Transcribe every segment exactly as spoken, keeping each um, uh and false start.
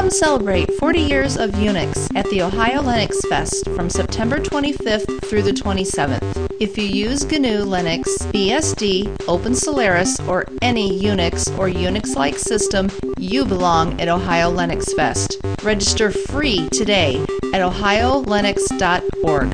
Come celebrate forty years of Unix at the Ohio Linux Fest from September twenty-fifth through the twenty-seventh. If you use G N U Linux, B S D, OpenSolaris, or any Unix or Unix-like system, you belong at Ohio Linux Fest. Register free today at ohio linux dot org.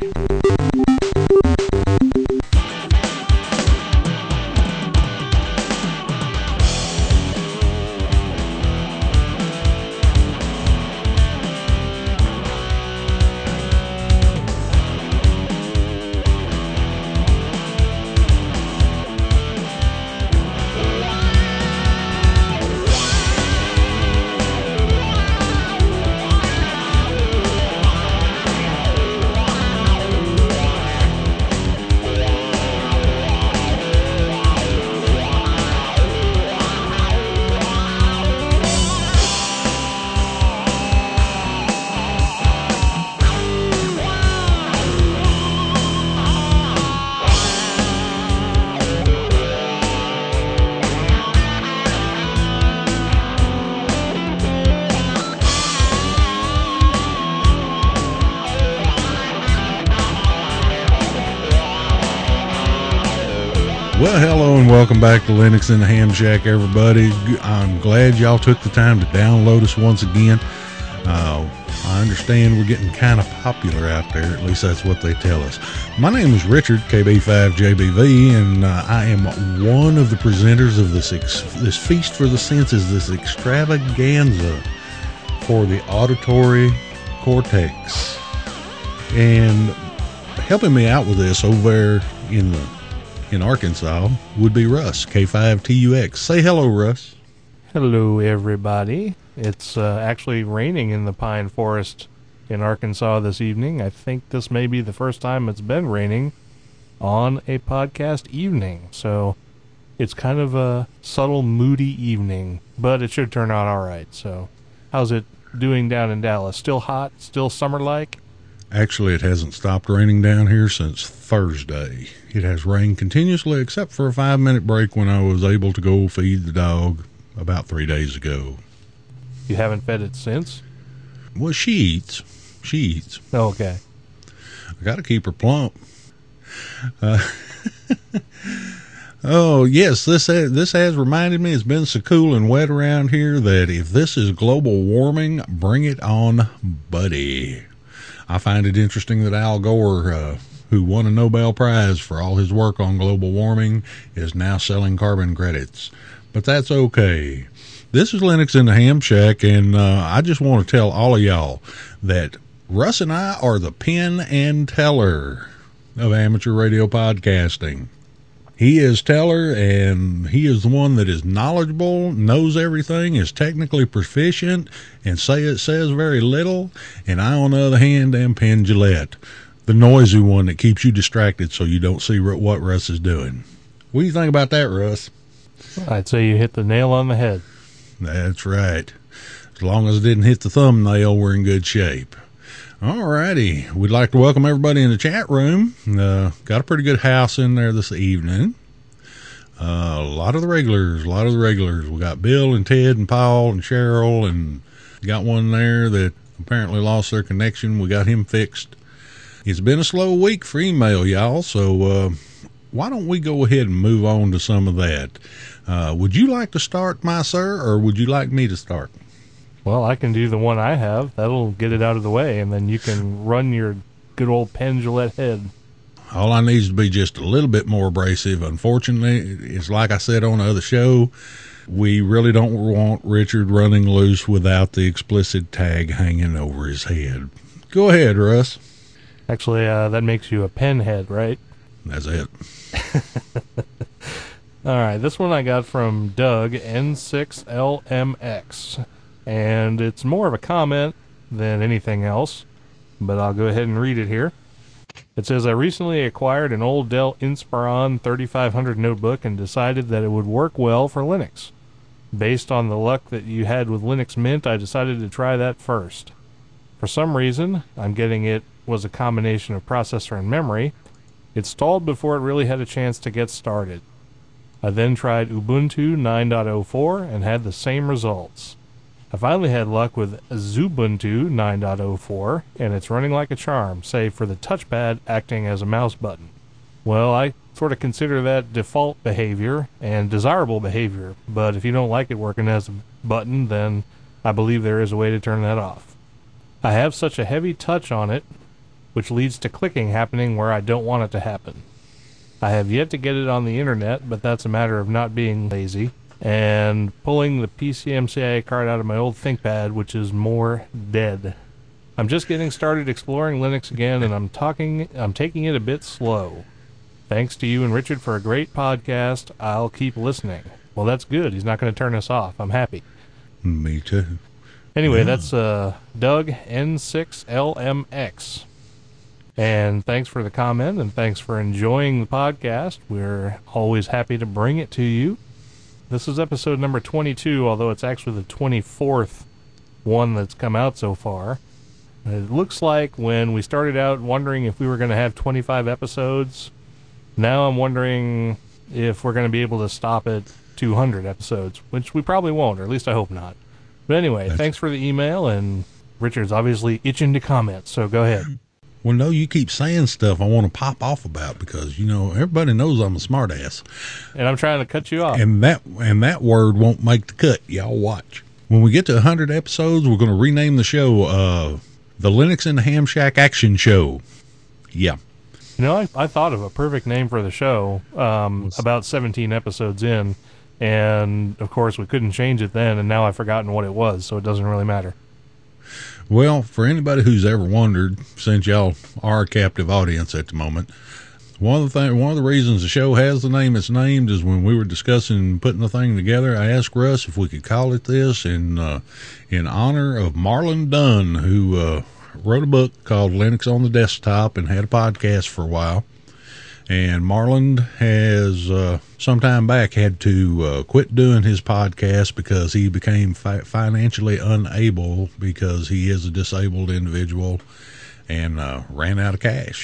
Well, hello and welcome back to Linux in the Ham Shack, everybody. I'm glad y'all took the time to download us once again. Uh, I understand we're getting kind of popular out there. At least that's what they tell us. My name is Richard, K B five J B V, and uh, I am one of the presenters of this ex- this Feast for the Senses, this extravaganza for the auditory cortex. And helping me out with this over there in the in Arkansas would be Russ, K five T U X. Say hello, Russ. Hello, everybody. It's uh, actually raining in the pine forest in Arkansas this evening. I think this may be the first time it's been raining on a podcast evening. So it's kind of a subtle, moody evening, but it should turn out all right. So how's it doing down in Dallas? Still hot? Still summer-like? Actually, it hasn't stopped raining down here since Thursday. It has rained continuously except for a five-minute break when I was able to go feed the dog about three days ago. You haven't fed it since? Well, she eats. She eats. Oh, okay. I got to keep her plump. Uh, oh, yes, this has, this has reminded me, it's been so cool and wet around here that if this is global warming, bring it on, buddy. I find it interesting that Al Gore, uh, who won a Nobel Prize for all his work on global warming, is now selling carbon credits. But that's okay. This is Linux in the Ham Shack, and uh, I just want to tell all of y'all that Russ and I are the Penn and Teller of amateur radio podcasting. He is Teller, and he is the one that is knowledgeable, knows everything, is technically proficient, and say it says very little. And I, on the other hand, am Penn Jillette, the noisy one that keeps you distracted so you don't see what Russ is doing. What do you think about that, Russ? I'd say you hit the nail on the head. That's right. As long as it didn't hit the thumbnail, we're in good shape. All righty. We'd like to welcome everybody in the chat room. Uh, got a pretty good house in there this evening. Uh, a lot of the regulars, a lot of the regulars. We got Bill and Ted and Paul and Cheryl, and got one there that apparently lost their connection. We got him fixed. It's been a slow week for email, y'all, so uh, why don't we go ahead and move on to some of that? Uh, would you like to start, my sir, or would you like me to start? Well, I can do the one I have. That'll get it out of the way, and then you can run your good old Penn Jillette head. All I need is to be just a little bit more abrasive. Unfortunately, it's like I said on the other show, we really don't want Richard running loose without the explicit tag hanging over his head. Go ahead, Russ. Actually, uh, that makes you a pen head, right? That's it. All right, this one I got from Doug, N six L M X. And it's more of a comment than anything else, but I'll go ahead and read it here. It says, I recently acquired an old Dell Inspiron thirty-five hundred notebook and decided that it would work well for Linux. Based on the luck that you had with Linux Mint, I decided to try that first. For some reason, I'm getting it was a combination of processor and memory. It stalled before it really had a chance to get started. I then tried Ubuntu nine point oh four and had the same results. I finally had luck with Xubuntu nine point oh four, and it's running like a charm, save for the touchpad acting as a mouse button. Well, I sort of consider that default behavior and desirable behavior, but if you don't like it working as a button, then I believe there is a way to turn that off. I have such a heavy touch on it, which leads to clicking happening where I don't want it to happen. I have yet to get it on the internet, but that's a matter of not being lazy, and pulling the P C M C I A card out of my old ThinkPad, which is more dead. I'm just getting started exploring Linux again, and I'm talking, I'm taking it a bit slow. Thanks to you and Richard for a great podcast. I'll keep listening. Well, that's good. He's not going to turn us off. I'm happy. Me too. Anyway, Yeah. that's uh, Doug N six L M X. And thanks for the comment, and thanks for enjoying the podcast. We're always happy to bring it to you. This is episode number twenty-two, although it's actually the twenty-fourth one that's come out so far. It looks like when we started out wondering if we were going to have twenty-five episodes, now I'm wondering if we're going to be able to stop at two hundred episodes, which we probably won't, or at least I hope not. But anyway, That's thanks for the email, and Richard's obviously itching to comment, so go ahead. Well, no, you keep saying stuff I want to pop off about because, you know, everybody knows I'm a smartass. And I'm trying to cut you off. And that and that word won't make the cut. Y'all watch. When we get to one hundred episodes, we're going to rename the show uh, the Linux and the Ham Shack Action Show. Yeah. You know, I, I thought of a perfect name for the show um, about seventeen episodes in, and, of course, we couldn't change it then, and now I've forgotten what it was, so it doesn't really matter. Well, for anybody who's ever wondered, since y'all are a captive audience at the moment, one of the thing, one of the reasons the show has the name it's named is when we were discussing putting the thing together, I asked Russ if we could call it this in uh, in honor of Marlon Dunn, who uh, wrote a book called Linux on the Desktop and had a podcast for a while. And Marlon has, uh, some time back, had to uh, quit doing his podcast because he became fi- financially unable because he is a disabled individual and uh, ran out of cash.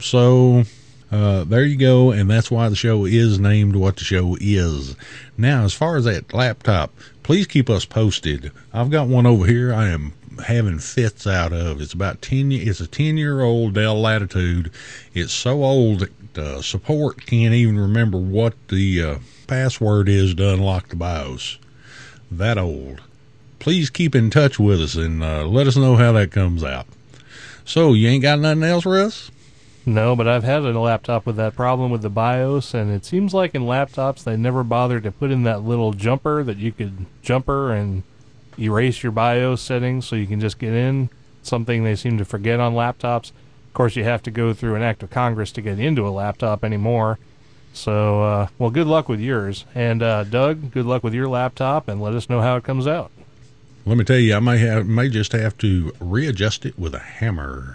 So uh, there you go, and that's why the show is named what the show is. Now, as far as that laptop, please keep us posted. I've got one over here I am having fits out of. It's about ten. It's a ten-year-old Dell Latitude. It's so old that uh, support can't even remember what the uh, password is to unlock the BIOS. That old. Please keep in touch with us and uh, let us know how that comes out. So, you ain't got nothing else, Russ? No, but I've had a laptop with that problem with the BIOS, and it seems like in laptops they never bothered to put in that little jumper that you could jumper and erase your BIOS settings so you can just get in. Something they seem to forget on laptops. Of course, you have to go through an act of Congress to get into a laptop anymore. So, uh, well, good luck with yours. And, uh, Doug, good luck with your laptop, and let us know how it comes out. Let me tell you, I may have, may just have to readjust it with a hammer.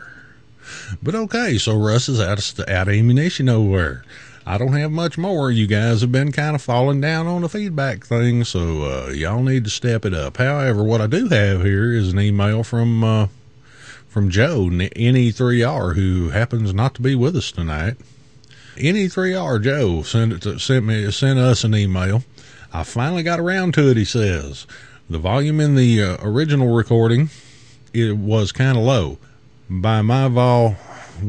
But okay, so Russ is out of, out of ammunition nowhere. I don't have much more. You guys have been kind of falling down on the feedback thing, so uh, y'all need to step it up. However, what I do have here is an email from uh, from Joe, N E three R, who happens not to be with us tonight. N E three R Joe sent, it to, sent, me, sent us an email. I finally got around to it, he says. The volume in the uh, original recording, it was kind of low. By my Vol,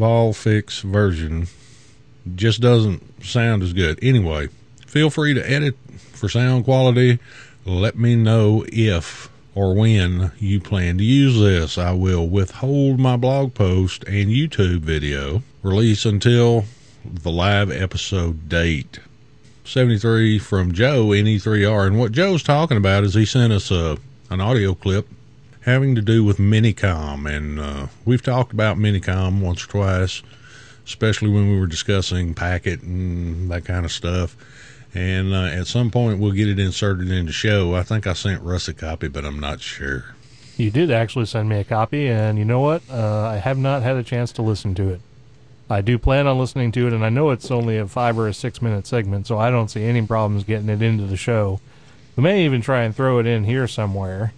Volfix version, just doesn't sound as good. Anyway, feel free to edit for sound quality. Let me know if or when you plan to use this. I will withhold my blog post and YouTube video release until the live episode date. seventy-three from Joe, N E three R. And what Joe's talking about is he sent us a, an audio clip having to do with Minicom. And uh, we've talked about Minicom once or twice, especially when we were discussing Packet and that kind of stuff. And uh, at some point, we'll get it inserted in the show. I think I sent Russ a copy, but I'm not sure. You did actually send me a copy, and you know what? Uh, I have not had a chance to listen to it. I do plan on listening to it, and I know it's only a five or a six-minute segment, so I don't see any problems getting it into the show. We may even try and throw it in here somewhere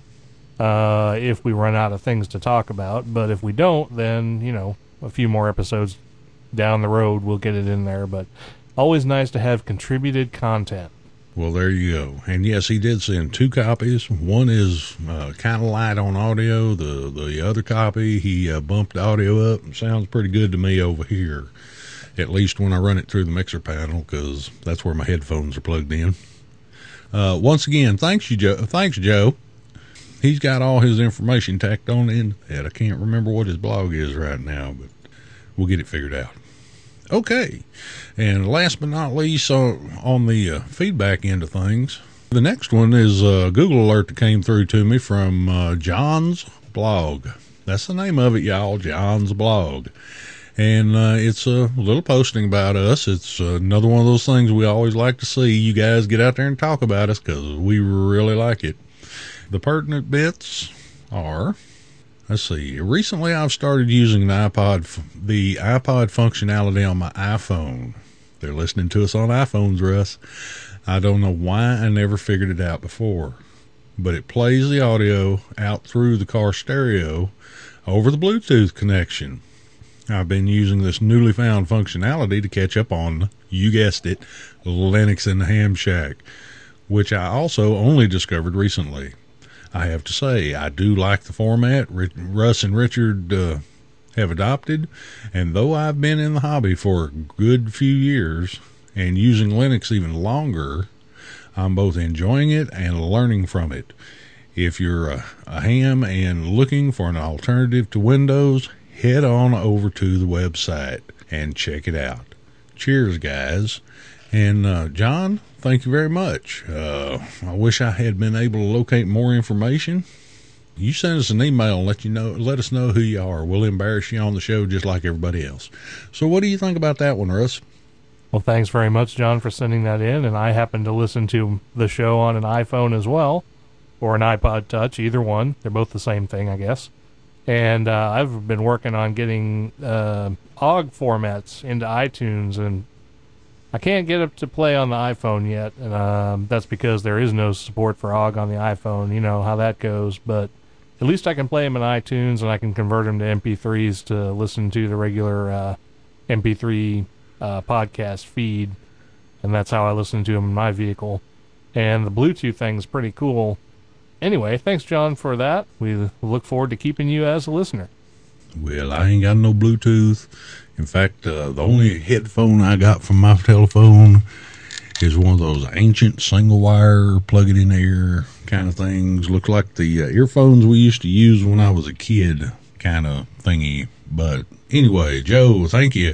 uh, if we run out of things to talk about. But if we don't, then, you know, a few more episodes down the road, we'll get it in there. But always nice to have contributed content. Well, there you go. And yes, he did send two copies. One is uh, kind of light on audio. The the other copy, he uh, bumped the audio up. It sounds pretty good to me over here, at least when I run it through the mixer panel, because that's where my headphones are plugged in. Uh, once again, thanks you, Joe. Thanks, Joe. He's got all his information tacked on in that. I can't remember what his blog is right now, but we'll get it figured out. Okay, and last but not least, uh, on the uh, feedback end of things, the next one is a Google alert that came through to me from uh, John's blog. That's the name of it, y'all, John's blog. And uh, it's a little posting about us. It's uh, another one of those things we always like to see. You guys get out there and talk about us because we really like it. The pertinent bits are... Let's see. Recently, I've started using the iPod, the iPod functionality on my iPhone. They're listening to us on iPhones, Russ. I don't know why I never figured it out before, but it plays the audio out through the car stereo over the Bluetooth connection. I've been using this newly found functionality to catch up on, you guessed it, Linux in the Ham Shack, which I also only discovered recently. I have to say, I do like the format Russ and Richard uh, have adopted, and though I've been in the hobby for a good few years and using Linux even longer, I'm both enjoying it and learning from it. If you're a, a ham and looking for an alternative to Windows, head on over to the website and check it out. Cheers, guys. And uh, John, thank you very much. Uh, I wish I had been able to locate more information. You send us an email and let you know, let us know who you are. We'll embarrass you on the show just like everybody else. So what do you think about that one, Russ? Well, thanks very much, John, for sending that in. And I happen to listen to the show on an iPhone as well, or an iPod Touch, either one. They're both the same thing, I guess. And uh, I've been working on getting uh, O G formats into iTunes, and I can't get it to play on the iPhone yet, and um, that's because there is no support for O G on the iPhone. You know how that goes, but at least I can play them in iTunes, and I can convert them to M P threes to listen to the regular uh, M P three uh, podcast feed, and that's how I listen to them in my vehicle. And the Bluetooth thing is pretty cool. Anyway, thanks, John, for that. We look forward to keeping you as a listener. Well, I ain't got no Bluetooth. In fact, uh, the only headphone I got from my telephone is one of those ancient single-wire, plug-it-in-ear kind of things. Looks like the uh, earphones we used to use when I was a kid kind of thingy. But anyway, Joe, thank you.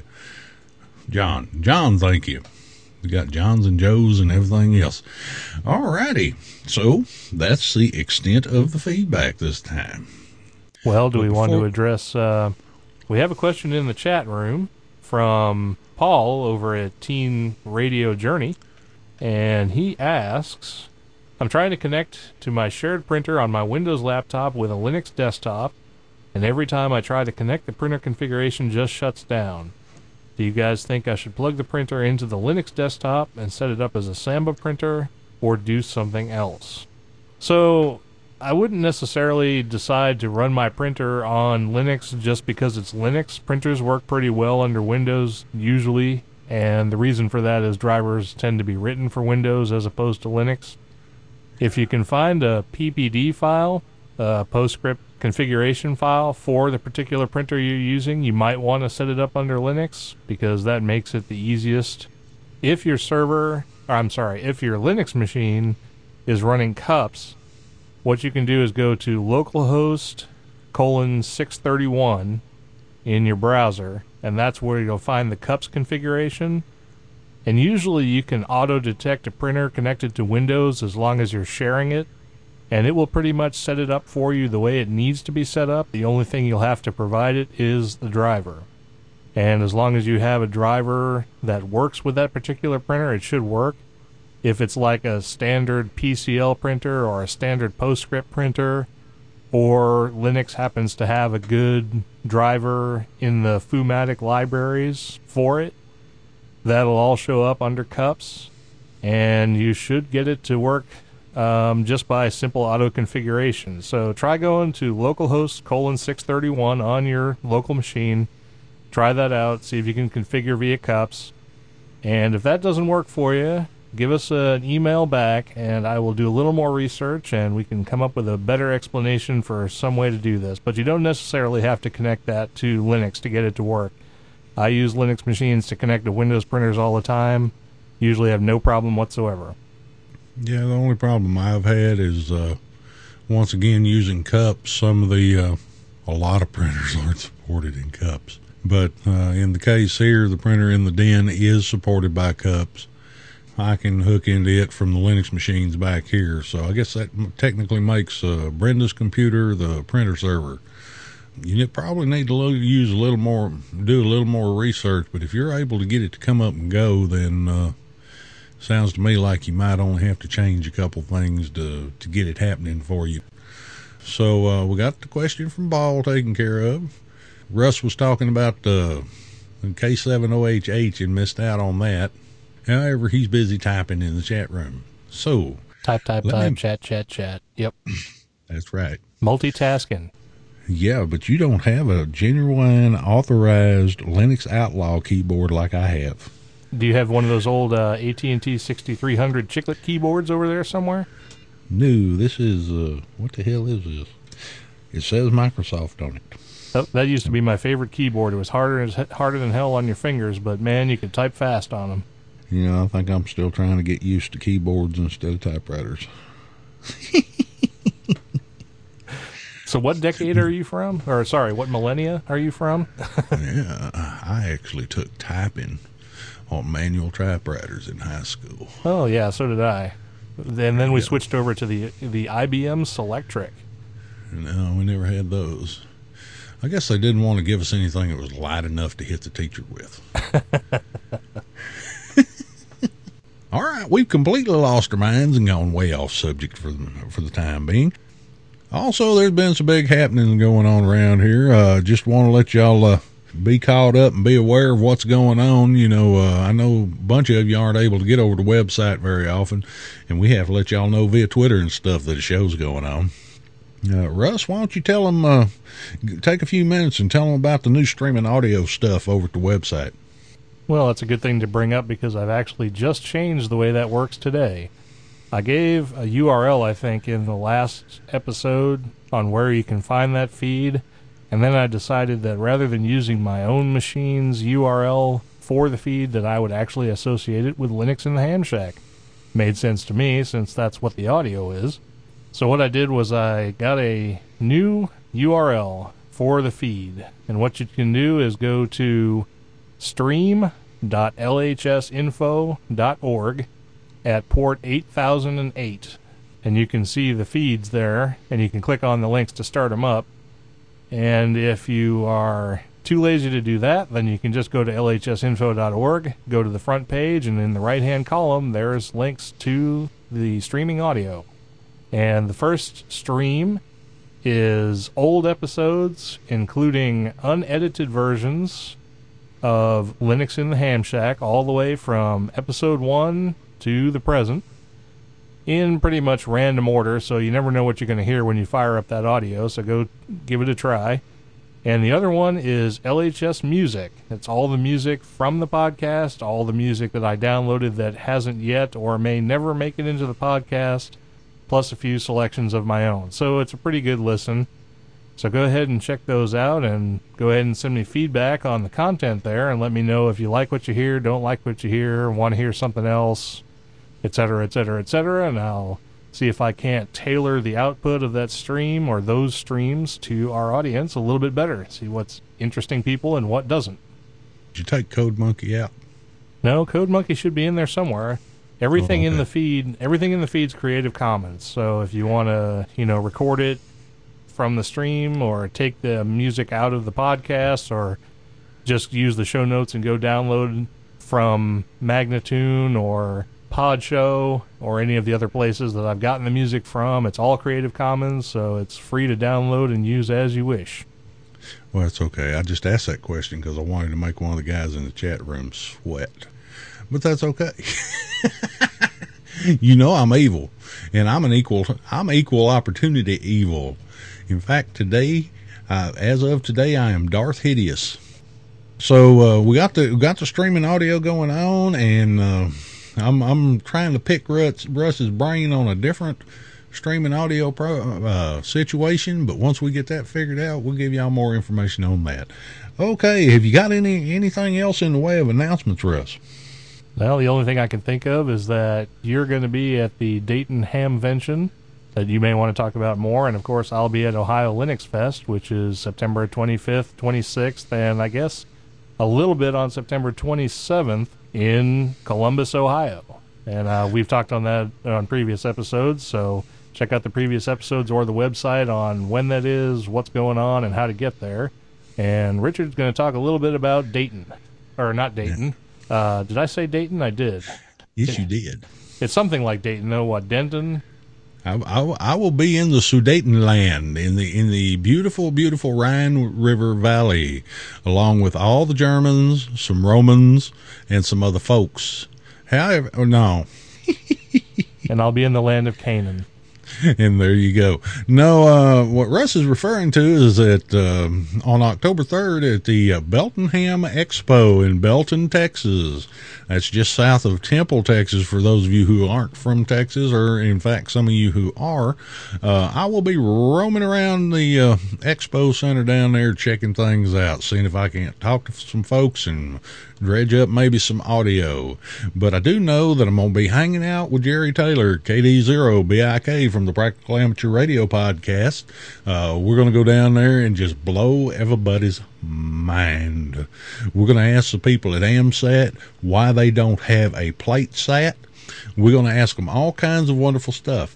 John, John, thank you. We got Johns and Joes and everything else. All righty. So that's the extent of the feedback this time. Well, do but we before... want to address... Uh, we have a question in the chat room from Paul over at Teen Radio Journey, and he asks, I'm trying to connect to my shared printer on my Windows laptop with a Linux desktop, and every time I try to connect, the printer configuration just shuts down. Do you guys think I should plug the printer into the Linux desktop and set it up as a Samba printer, or do something else? So I wouldn't necessarily decide to run my printer on Linux just because it's Linux. Printers work pretty well under Windows usually, and the reason for that is drivers tend to be written for Windows as opposed to Linux. If you can find a P P D file, a PostScript configuration file for the particular printer you're using, you might want to set it up under Linux because that makes it the easiest. If your server, or I'm sorry, if your Linux machine is running cups, what you can do is go to localhost colon six thirty-one in your browser, and that's where you'll find the cups configuration. And usually you can auto-detect a printer connected to Windows as long as you're sharing it, and it will pretty much set it up for you the way it needs to be set up. The only thing you'll have to provide it is the driver. And as long as you have a driver that works with that particular printer, it should work. If it's like a standard P C L printer or a standard PostScript printer, or Linux happens to have a good driver in the Fumatic libraries for it, that'll all show up under cups, and you should get it to work um, just by simple auto configuration. So try going to localhost colon six thirty-one on your local machine. Try that out, see if you can configure via cups. And if that doesn't work for you, give us an email back, and I will do a little more research, and we can come up with a better explanation for some way to do this. But you don't necessarily have to connect that to Linux to get it to work. I use Linux machines to connect to Windows printers all the time. Usually have no problem whatsoever. Yeah, the only problem I've had is, uh, once again, using cups. Some of the, uh, a lot of printers aren't supported in cups. But uh, in the case here, the printer in the den is supported by cups. I can hook into it from the Linux machines back here. So I guess that technically makes uh, Brenda's computer the printer server. You probably need to lo- use a little more, do a little more research. But if you're able to get it to come up and go, then uh, sounds to me like you might only have to change a couple things to, to get it happening for you. So uh, we got the question from Ball taken care of. Russ was talking about uh, K seven O H H and missed out on that. However, he's busy typing in the chat room. So Type, type, type, me... chat, chat, chat. Yep. That's right. Multitasking. Yeah, but you don't have a genuine authorized Linux Outlaw keyboard like I have. Do you have one of those old uh, A T and T sixty-three hundred chiclet keyboards over there somewhere? No, this is, uh, what the hell is this? It says Microsoft on it. That, that used to be my favorite keyboard. It was harder as harder than hell on your fingers, but man, you could type fast on them. You know, I think I'm still trying to get used to keyboards instead of typewriters. So what decade are you from? Or, sorry, what millennia are you from? Yeah, I actually took typing on manual typewriters in high school. Oh, yeah, so did I. And then we yeah. switched over to the the I B M Selectric. No, we never had those. I guess they didn't want to give us anything that was light enough to hit the teacher with. All right, we've completely lost our minds and gone way off subject for the, for the time being. Also, there's been some big happenings going on around here. Uh, just want to let y'all uh, be caught up and be aware of what's going on. You know, uh, I know a bunch of you aren't able to get over the website very often, and we have to let y'all know via Twitter and stuff that a show's going on. Uh, Russ, why don't you tell them, uh, take a few minutes and tell them about the new streaming audio stuff over at the website. Well, that's a good thing to bring up because I've actually just changed the way that works today. I gave a U R L, I think, in the last episode on where you can find that feed, and then I decided that rather than using my own machine's U R L for the feed, that I would actually associate it with Linux in the Ham Shack. Made sense to me since that's what the audio is. So what I did was I got a new U R L for the feed, and what you can do is go to stream dot L H S info dot org at port eight thousand eight, and you can see the feeds there, and you can click on the links to start them up. And if you are too lazy to do that, then you can just go to L H S info dot org, go to the front page, and in the right-hand column, there's links to the streaming audio. And the first stream is old episodes, including unedited versions of Linux in the Ham Shack, all the way from episode one to the present, in pretty much random order, so you never know what you're going to hear when you fire up that audio, so go give it a try. And the other one is L H S Music. It's all the music from the podcast, all the music that I downloaded that hasn't yet or may never make it into the podcast, plus a few selections of my own. So it's a pretty good listen. So go ahead and check those out, and go ahead and send me feedback on the content there, and let me know if you like what you hear, don't like what you hear, want to hear something else, et cetera, et cetera, et cetera, and I'll see if I can't tailor the output of that stream or those streams to our audience a little bit better, see what's interesting people and what doesn't. Did you take Code Monkey out? No, Code Monkey should be in there somewhere. Everything oh, okay. in the feed, everything in the feed's Creative Commons, so if you want to, you know, record it from the stream or take the music out of the podcast or just use the show notes and go download from Magnatune or Podshow or any of the other places that I've gotten the music from. It's all Creative Commons, so it's free to download and use as you wish. Well, that's okay. I just asked that question because I wanted to make one of the guys in the chat room sweat. But that's okay. You know I'm evil, and I'm an equal, I'm equal opportunity evil. In fact, today, uh, as of today, I am Darth Hideous. So uh, we got the we got the streaming audio going on, and uh, I'm I'm trying to pick Russ, Russ's brain on a different streaming audio pro, uh, situation, but once we get that figured out, we'll give y'all more information on that. Okay, have you got any anything else in the way of announcements, Russ? Well, the only thing I can think of is that you're going to be at the Dayton Hamvention that you may want to talk about more, and of course I'll be at Ohio Linux Fest, which is September twenty-fifth, twenty-sixth, and I guess a little bit on September twenty-seventh in Columbus, Ohio. And uh, we've talked on that on previous episodes, so check out the previous episodes or the website on when that is, what's going on, and how to get there. And Richard's going to talk a little bit about Dayton. Or not Dayton. Uh, did I say Dayton? I did. Yes, it, you did. It's something like Dayton, though. What, Denton? I, I, I will be in the Sudetenland, in the in the beautiful, beautiful Rhine River Valley, along with all the Germans, some Romans, and some other folks. However, oh, no. And I'll be in the land of Canaan. And there you go. No, uh, what Russ is referring to is that um, on October third at the uh, Beltonham Expo in Belton, Texas. That's just south of Temple, Texas, for those of you who aren't from Texas, or in fact some of you who are. Uh, I will be roaming around the uh, Expo Center down there checking things out, seeing if I can't talk to some folks and dredge up maybe some audio. But I do know that I'm going to be hanging out with Jerry Taylor, K D zero B I K from the Practical Amateur Radio Podcast. Uh, we're going to go down there and just blow everybody's mind. We're going to ask the people at AMSAT why they don't have a plate sat. We're going to ask them all kinds of wonderful stuff.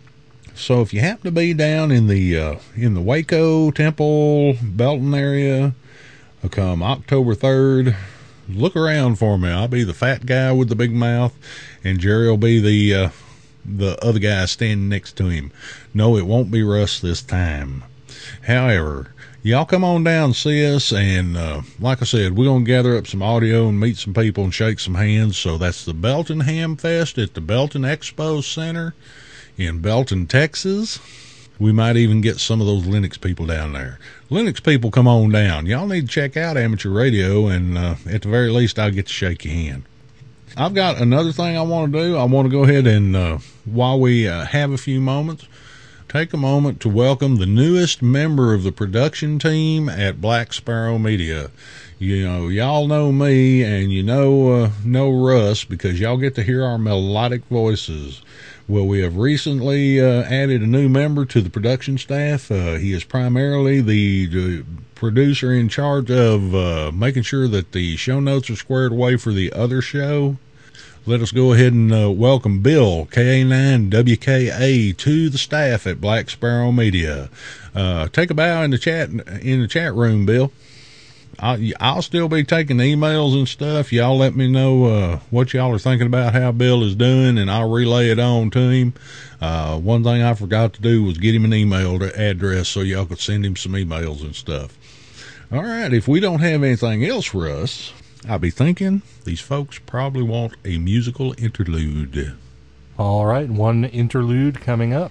So if you happen to be down in the uh, in the Waco, Temple, Belton area, come October third, look around for me. I'll be the fat guy with the big mouth, and Jerry will be the uh, the other guy standing next to him. No, it won't be Russ this time. However, y'all come on down and see us, and uh, like I said, we're going to gather up some audio and meet some people and shake some hands. So that's the Belton Ham Fest at the Belton Expo Center in Belton, Texas. We might even get some of those Linux people down there. Linux people, come on down. Y'all need to check out amateur radio, and uh, at the very least, I'll get to shake your hand. I've got another thing I want to do. I want to go ahead and, uh, while we uh, have a few moments, take a moment to welcome the newest member of the production team at Black Sparrow Media. You know, y'all know me, and you know uh, know Russ, because y'all get to hear our melodic voices. Well, we have recently uh, added a new member to the production staff. Uh, he is primarily the, the producer in charge of uh, making sure that the show notes are squared away for the other show. Let us go ahead and uh, welcome Bill, K A nine W K A, to the staff at Black Sparrow Media. Uh, take a bow in the chat in the chat room, Bill. I'll, I'll still be taking emails and stuff. Y'all let me know uh, what y'all are thinking about how Bill is doing, and I'll relay it on to him. Uh, one thing I forgot to do was get him an email address so y'all could send him some emails and stuff. All right, if we don't have anything else for us, I'll be thinking these folks probably want a musical interlude. All right, one interlude coming up.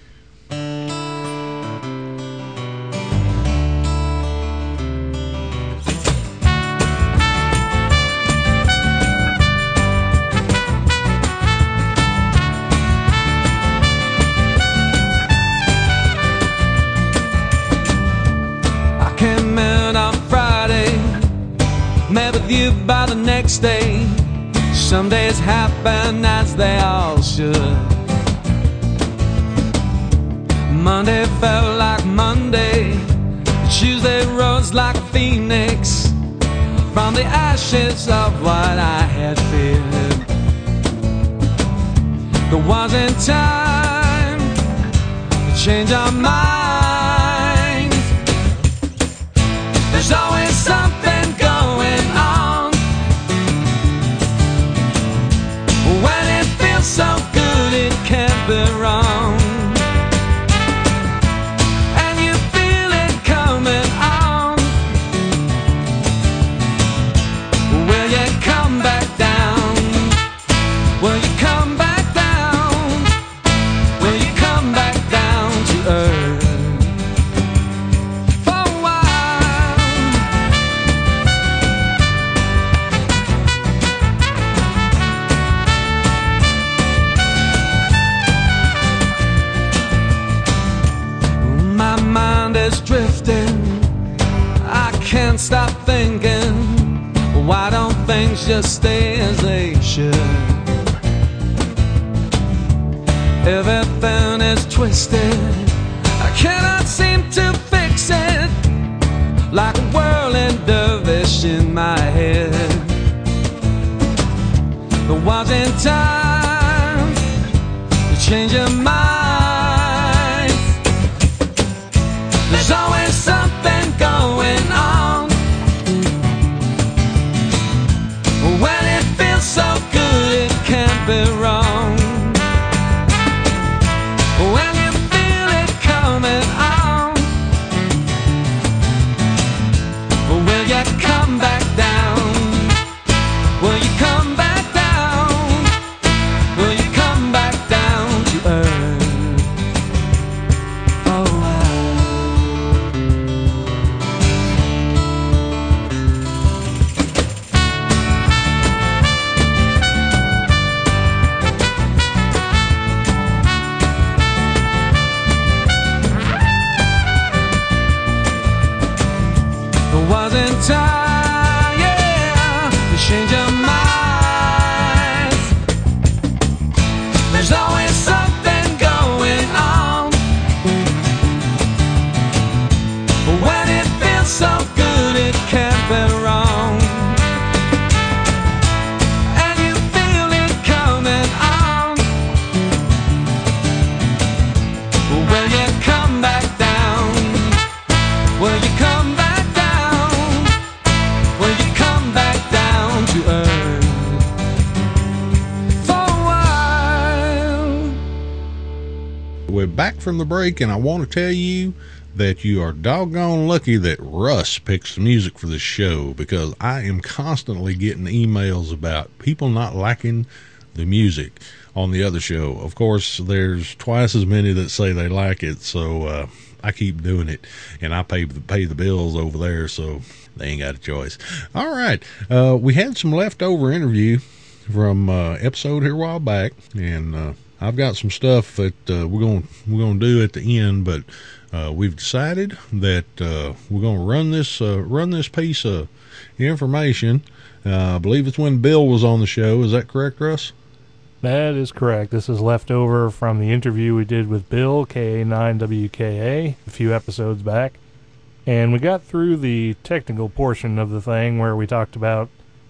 You by the next day. Some days happen as they all should. Monday felt like Monday. Tuesday rose like a phoenix from the ashes of what I had feared. There wasn't time to change our minds. There's always something going on. So good it can't be wrong, and you feel it coming on. Will you come back down? Will you come back down? Will you come back down to earth? drifting. I can't stop thinking, why don't things just stay as they should? Everything is twisted, I cannot seem to fix it, like a whirling dervish in my head. There wasn't time to change your mind. There's always something going on. When it feels so good, it can't be wrong. When you feel it coming on, will you come back down? Will you come back down? Will you come back down to earth for a while? There wasn't time, yeah, to change your mind. There's always something going on. When it feels so good, it can't be wrong. And you feel it coming on. Will you come back down? Will you come back down? Will you come back down to earth for a while? We're back from the break, and I want to tell you that you are doggone lucky that Russ picks the music for this show, because I am constantly getting emails about people not liking the music on the other show. Of course, there's twice as many that say they like it, so uh, I keep doing it, and I pay the, pay the bills over there, so they ain't got a choice. All right, uh, we had some leftover interview from uh, episode here a while back, and uh, I've got some stuff that uh, we're gonna we're gonna do at the end, but uh, we've decided that uh, we're gonna run this uh, run this piece of information. Uh, I believe it's when Bill was on the show. Is that correct, Russ? That is correct. This is leftover from the interview we did with Bill, K A nine W K A, a few episodes back. And we got through the technical portion of the thing where we talked about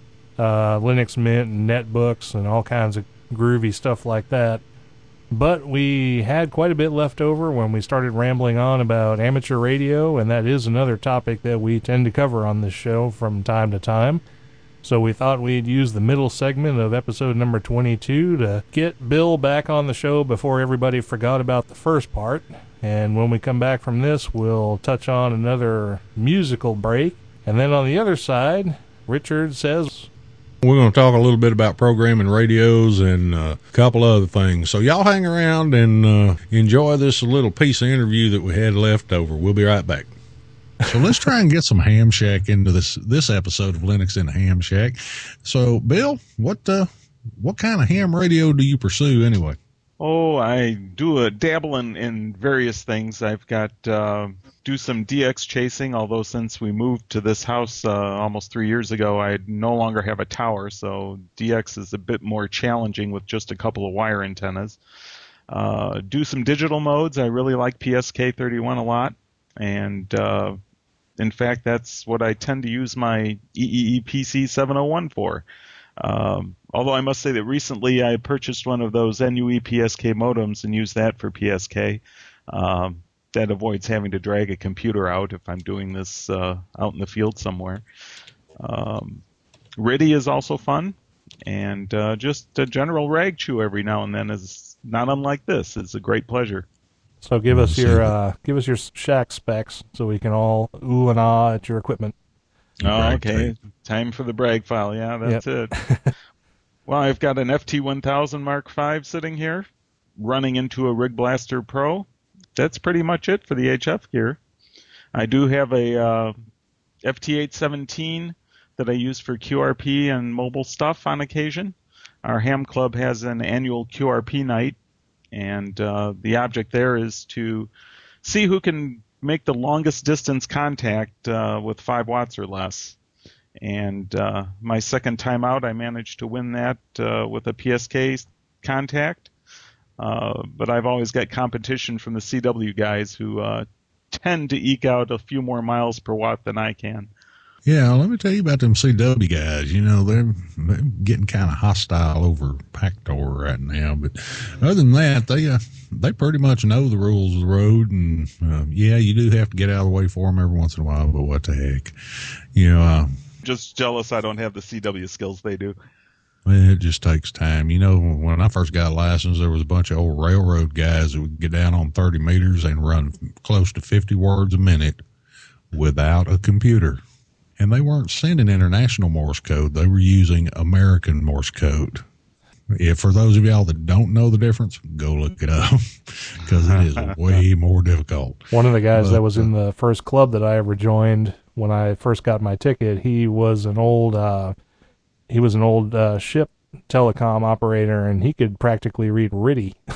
uh, Linux Mint and netbooks and all kinds of groovy stuff like that. But we had quite a bit left over when we started rambling on about amateur radio, and that is another topic that we tend to cover on this show from time to time. So we thought we'd use the middle segment of episode number twenty-two to get Bill back on the show before everybody forgot about the first part. And when we come back from this, we'll touch on another musical break. And then on the other side, Richard says we're going to talk a little bit about programming radios and uh, a couple other things. So y'all hang around and uh, enjoy this little piece of interview that we had left over. We'll be right back. So let's try and get some Ham Shack into this this episode of Linux in the Ham Shack. So, Bill, what uh, what kind of ham radio do you pursue anyway? Oh, I do a dabble in, in various things. I've got uh, do some D X chasing, although since we moved to this house uh, almost three years ago, I no longer have a tower, so D X is a bit more challenging with just a couple of wire antennas. Uh, do some digital modes. I really like P S K thirty-one a lot, and uh, in fact, that's what I tend to use my E E E P C seven oh one for. Um, although I must say that recently I purchased one of those N U E P S K modems and use that for P S K. Um, that avoids having to drag a computer out if I'm doing this uh, out in the field somewhere. Um, R I D I is also fun, and uh, just a general rag chew every now and then is not unlike this. It's a great pleasure. So give us your uh, give us your shack specs so we can all ooh and ah at your equipment. Oh, okay. Time for the brag file. Yeah, that's yep. it. Well, I've got an F T one thousand Mark five sitting here, running into a Rig Blaster Pro. That's pretty much it for the H F gear. I do have a uh, F T eight seventeen that I use for Q R P and mobile stuff on occasion. Our ham club has an annual Q R P night, and uh, the object there is to see who can make the longest distance contact uh, with five watts or less. And uh, my second time out, I managed to win that uh, with a P S K contact. Uh, but I've always got competition from the C W guys who uh, tend to eke out a few more miles per watt than I can. Yeah, let me tell you about them C W guys. You know, they're, they're getting kind of hostile over Pactor right now. But other than that, they uh, they pretty much know the rules of the road. And, uh, yeah, you do have to get out of the way for them every once in a while, but what the heck. You know, uh, just jealous I don't have the C W skills they do. It just takes time. You know, when I first got a license, there was a bunch of old railroad guys that would get down on thirty meters and run close to fifty words a minute without a computer. And they weren't sending international Morse code. They were using American Morse code. If for those of y'all that don't know the difference, go look it up because it is way more difficult. One of the guys but, that was uh, in the first club that I ever joined when I first got my ticket, he was an old, uh, he was an old uh, ship telecom operator, and he could practically read R I T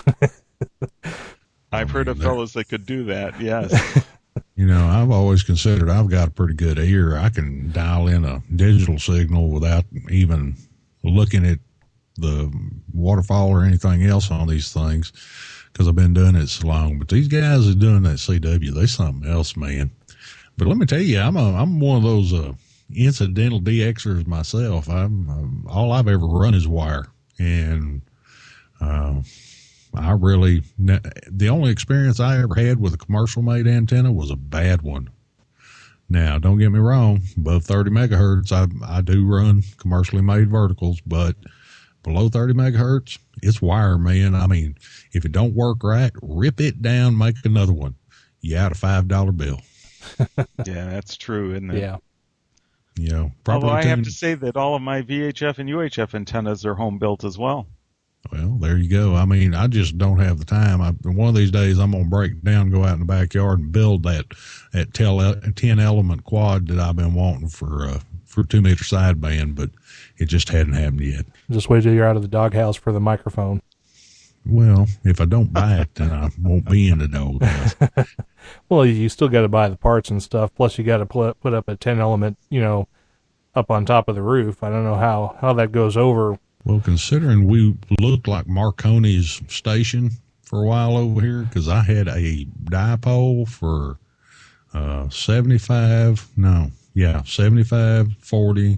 I. I've heard of fellows that could do that, yes. You know, I've always considered I've got a pretty good ear. I can dial in a digital signal without even looking at the waterfall or anything else on these things because I've been doing it so long. But these guys are doing that C W, they something else, man. But let me tell you, I'm a, I'm one of those uh, incidental D Xers myself. I'm um, all I've ever run is wire, and uh, I really the only experience I ever had with a commercial made antenna was a bad one. Now, don't get me wrong, above thirty megahertz, I I do run commercially made verticals, but below thirty megahertz, it's wire, man. I mean, if it don't work right, rip it down, make another one. You out a five dollar bill. Yeah, that's true, isn't it? Yeah. You know, although I tuned, have to say that all of my V H F and U H F antennas are home built as well. Well, there you go. I mean, I just don't have the time. I, one of these days, I'm going to break down, go out in the backyard, and build that that ten element quad that I've been wanting for uh, for two meter sideband, but it just hadn't happened yet. Just wait till you're out of the doghouse for the microphone. Well, if I don't buy it, then I won't be in the doghouse. Well, you still got to buy the parts and stuff. Plus, you got to put put up a ten element, you know, up on top of the roof. I don't know how how that goes over. Well, considering we looked like Marconi's station for a while over here, because I had a dipole for uh, seventy-five, no, yeah, seventy-five, forty,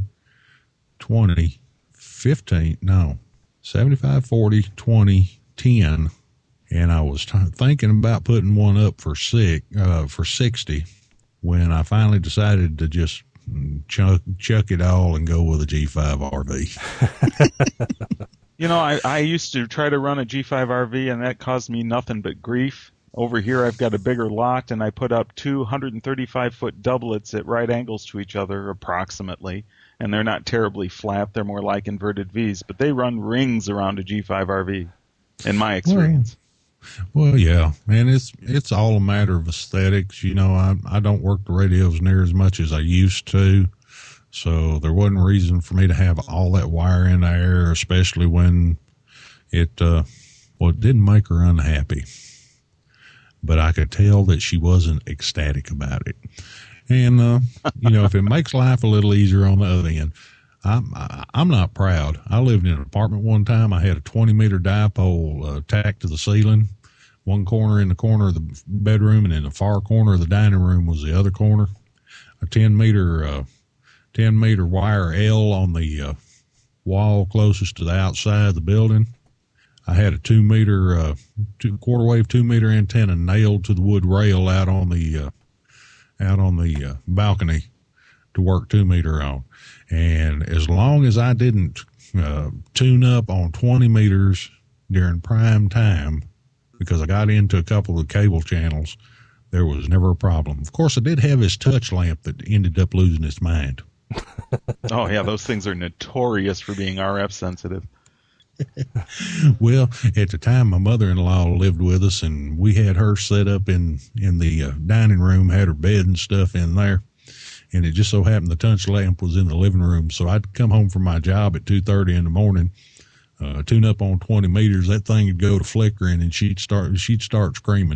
twenty, fifteen, no, seventy-five, forty, twenty, ten, and I was t- thinking about putting one up for six, uh, for sixty when I finally decided to just chuck, chuck it all and go with a G five R V. You know, I, I used to try to run a G five R V, and that caused me nothing but grief. Over here, I've got a bigger lot, and I put up two one hundred thirty-five foot doublets at right angles to each other, approximately. And they're not terribly flat. They're more like inverted V's, but they run rings around a G five R V, in my experience. Well, well, yeah, and it's it's all a matter of aesthetics. You know, I I don't work the radios near as much as I used to, so there wasn't a reason for me to have all that wire in there, especially when it uh, well, it didn't make her unhappy, but I could tell that she wasn't ecstatic about it. And uh, you know, if it makes life a little easier on the other end, I'm I'm not proud. I lived in an apartment one time. I had a twenty meter dipole uh, tacked to the ceiling. One corner in the corner of the bedroom, and in the far corner of the dining room was the other corner. A ten meter uh, ten meter wire L on the uh, wall closest to the outside of the building. I had a two meter uh, two quarter wave two meter antenna nailed to the wood rail out on the uh, out on the uh, balcony to work two meter on. And as long as I didn't uh, tune up on twenty meters during prime time, because I got into a couple of cable channels, there was never a problem. Of course, I did have this touch lamp that ended up losing its mind. Oh, yeah, those things are notorious for being R F sensitive. Well, at the time, my mother-in-law lived with us, and we had her set up in, in the uh, dining room, had her bed and stuff in there. And it just so happened the touch lamp was in the living room. So I'd come home from my job at two thirty in the morning, uh, tune up on twenty meters. That thing would go to flickering, and she'd start, she'd start screaming.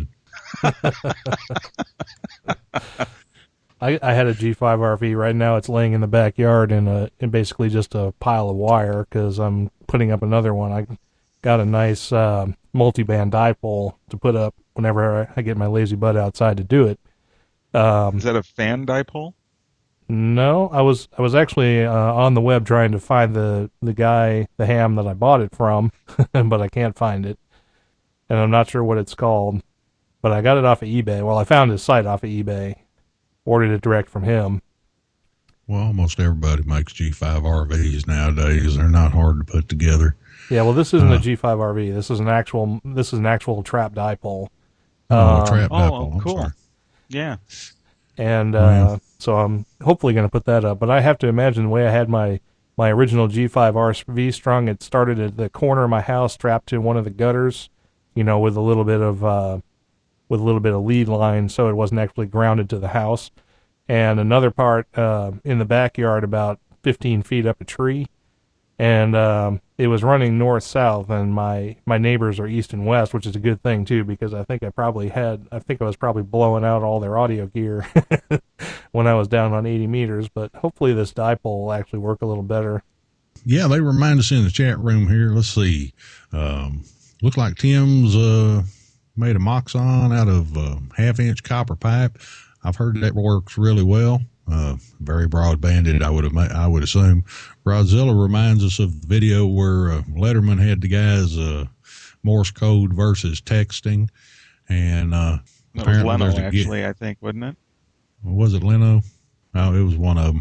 I, I had a G five R V. Right now it's laying in the backyard in, a, in basically just a pile of wire because I'm putting up another one. I got a nice uh, multi-band dipole to put up whenever I get my lazy butt outside to do it. Um, Is that a fan dipole? No, I was I was actually uh, on the web trying to find the, the guy, the ham that I bought it from, but I can't find it. And I'm not sure what it's called. But I got it off of eBay. Well, I found his site off of eBay. Ordered it direct from him. Well, almost everybody makes G five R Vs nowadays. They're not hard to put together. Yeah, well, this isn't uh, a G five R V. This is an actual. This is an actual trap dipole. Oh, Um, trap Oh, dipole. I'm cool. sorry. Yeah. And uh, Wow. so I'm hopefully going to put that up. But I have to imagine the way I had my, my original G five R V strung, it started at the corner of my house, strapped to one of the gutters, you know, with a little bit of uh, with a little bit of lead line, so it wasn't actually grounded to the house. And another part uh, in the backyard, about fifteen feet up a tree, and um, it was running north-south. And my my neighbors are east and west, which is a good thing too, because I think I probably had I think I was probably blowing out all their audio gear when I was down on eighty meters. But hopefully this dipole will actually work a little better. Yeah, they remind us in the chat room here. Let's see. Um, look like Tim's uh, made a Moxon out of uh, half-inch copper pipe. I've heard that works really well. Uh, very broad-banded, I would have, I would assume. Rodzilla reminds us of the video where uh, Letterman had the guys uh, Morse code versus texting, and uh, That was apparently Leno, there's a gi- actually, I think, wasn't it? Was it Leno? Oh, it was one of them.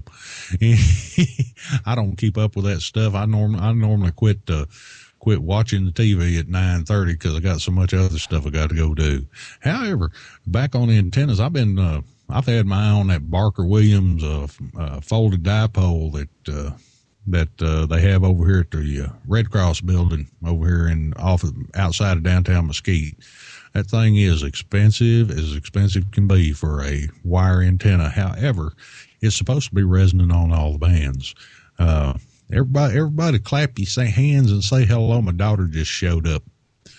I don't keep up with that stuff. I normally I normally quit uh, quit watching the T V at nine thirty because I got so much other stuff I got to go do. However, back on the antennas, I've been uh, I've had my eye on that Barker Williams uh, uh, folded dipole that uh, that uh, they have over here at the uh, Red Cross building over here in off of, outside of downtown Mesquite. That thing is expensive, as expensive can be for a wire antenna. However, it's supposed to be resonant on all the bands. Uh, everybody, everybody clap your say hands and say hello. My daughter just showed up.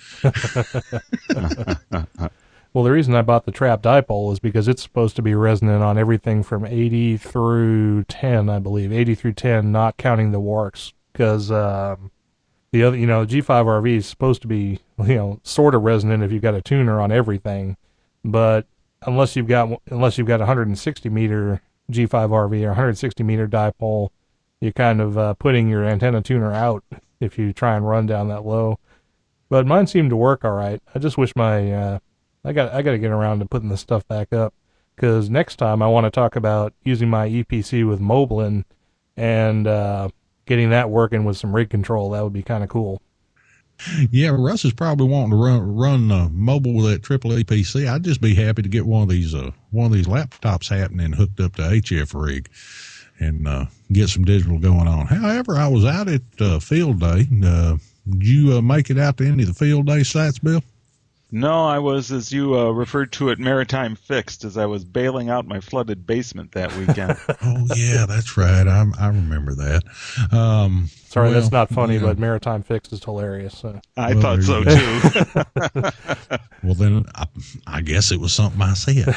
Well, the reason I bought the trap dipole is because it's supposed to be resonant on everything from eighty through ten, I believe. eighty through ten, not counting the warks. Because um, the other, you know, G five R V is supposed to be, you know, sort of resonant if you've got a tuner on everything. But unless you've got, unless you've got a one hundred sixty meter G five R V or one hundred sixty meter dipole, you're kind of uh, putting your antenna tuner out if you try and run down that low. But mine seemed to work all right. I just wish my, uh, I got I got to get around to putting this stuff back up, because next time I want to talk about using my E P C with Moblin and uh, getting that working with some rig control. That would be kind of cool. Yeah, Russ is probably wanting to run run uh, mobile with that triple E P C. I'd just be happy to get one of these uh, one of these laptops happening hooked up to H F rig and uh, get some digital going on. However, I was out at uh, field day. Uh, did you uh, make it out to any of the field day sites, Bill? No, I was, as you uh, referred to it, maritime fixed, as I was bailing out my flooded basement that weekend. Oh yeah, that's right. I I remember that. Um, Sorry, well, that's not funny, yeah. but Maritime Fixed is hilarious. So. I Well, thought so, there too. Well, then I, I guess it was something I said.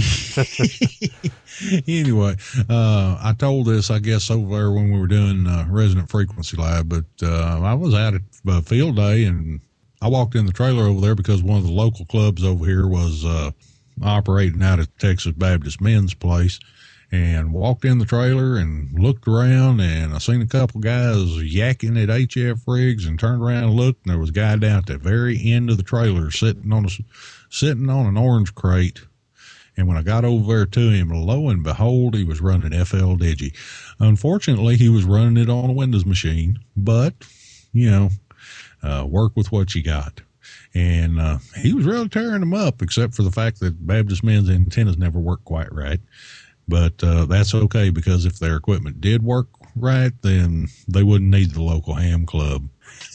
Anyway, uh, I told this, I guess, over there when we were doing uh, Resident Frequency Live, but uh, I was out at uh, field day and I walked in the trailer over there because one of the local clubs over here was uh, operating out at Texas Baptist Men's Place, and walked in the trailer and looked around, and I seen a couple guys yakking at H F rigs, and turned around and looked, and there was a guy down at the very end of the trailer sitting on a, sitting on an orange crate. And when I got over there to him, lo and behold, he was running F L Digi. Unfortunately, he was running it on a Windows machine, but, you know, uh, work with what you got. And uh, he was really tearing them up, except for the fact that Baptist Men's antennas never worked quite right. But uh, that's okay, because if their equipment did work right, then they wouldn't need the local ham club.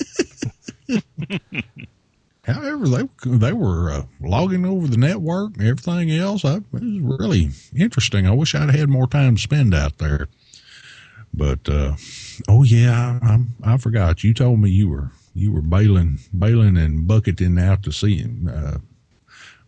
However, they they were uh, logging over the network and everything else. I, it was really interesting. I wish I'd had more time to spend out there. But uh, oh yeah, I, I forgot. You told me you were you were bailing bailing and bucketing out to sea uh,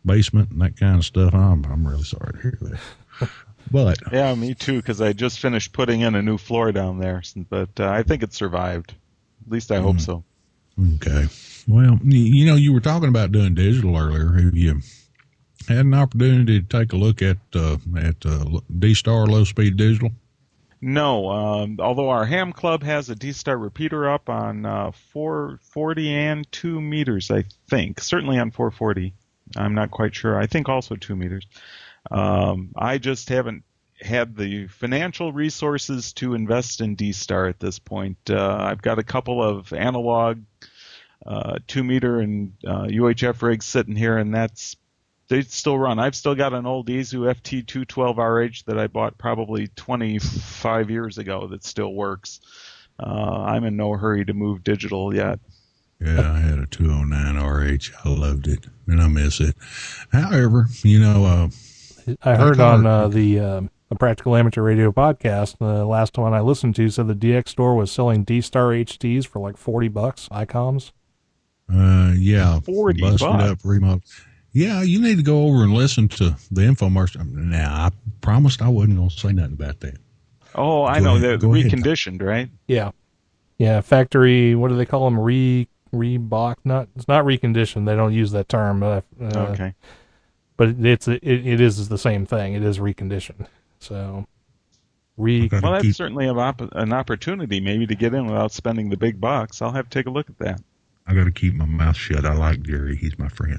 basement and that kind of stuff. I'm I'm really sorry to hear that. But yeah, me too, because I just finished putting in a new floor down there, but uh, I think it survived. At least I hope mm. so. Okay. Well, you know, you were talking about doing digital earlier. Have you had an opportunity to take a look at uh, at uh, D-Star Low Speed Digital? No, um, although our ham club has a D-Star repeater up on uh, four forty and two meters, I think. Certainly on four forty. I'm not quite sure. I think also two meters. Um, I just haven't had the financial resources to invest in D-Star at this point. Uh, I've got a couple of analog uh, two meter and uh, U H F rigs sitting here, and that's they still run. I've still got an old Yaesu F T two twelve R H that I bought probably twenty-five years ago that still works. Uh, I'm in no hurry to move digital yet. Yeah, I had a two oh nine R H. I loved it, and I miss it. However, you know, uh, I heard on uh, the uh, the Practical Amateur Radio podcast, the last one I listened to said the D X Store was selling D-Star H Ds for like forty bucks, ICOMs. Uh, yeah, forty busted bucks. Up remote. Yeah, you need to go over and listen to the infomercial. Now, I promised I wasn't going to say nothing about that. Oh, I go know. ahead, They're reconditioned, ahead. Right? Yeah. Yeah, factory, what do they call them? Re, Reebok? Not, it's not reconditioned. They don't use that term. Uh, okay. But it's it, it is the same thing. It is reconditioned. So, re. Well, that's keep, certainly an, op- an opportunity maybe to get in without spending the big bucks. I'll have to take a look at that. I got to keep my mouth shut. I like Gary. He's my friend.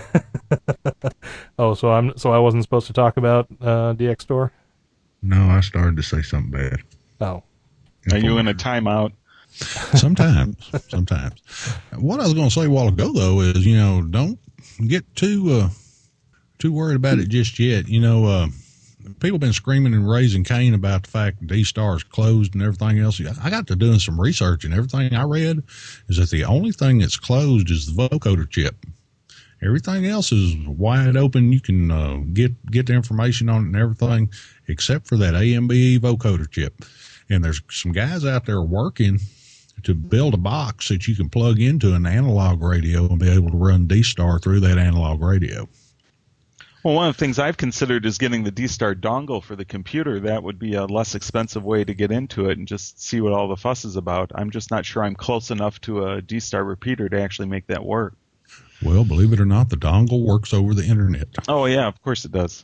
oh, so I'm so I wasn't supposed to talk about uh, D X Store? No, I started to say something bad. Oh. Are you in a timeout? Sometimes, sometimes. What I was going to say a while ago, though, is, you know, don't get too uh, too worried about it just yet. You know, uh, people have been screaming and raising Cain about the fact that D-Star is closed and everything else. I got to doing some research, and everything I read is that the only thing that's closed is the vocoder chip. Everything else is wide open. You can uh, get get the information on it and everything, except for that A M B E vocoder chip. And there's some guys out there working to build a box that you can plug into an analog radio and be able to run D-Star through that analog radio. Well, one of the things I've considered is getting the D-Star dongle for the computer. That would be a less expensive way to get into it and just see what all the fuss is about. I'm just not sure I'm close enough to a D-Star repeater to actually make that work. Well, believe it or not, the dongle works over the internet. Oh, yeah, of course it does.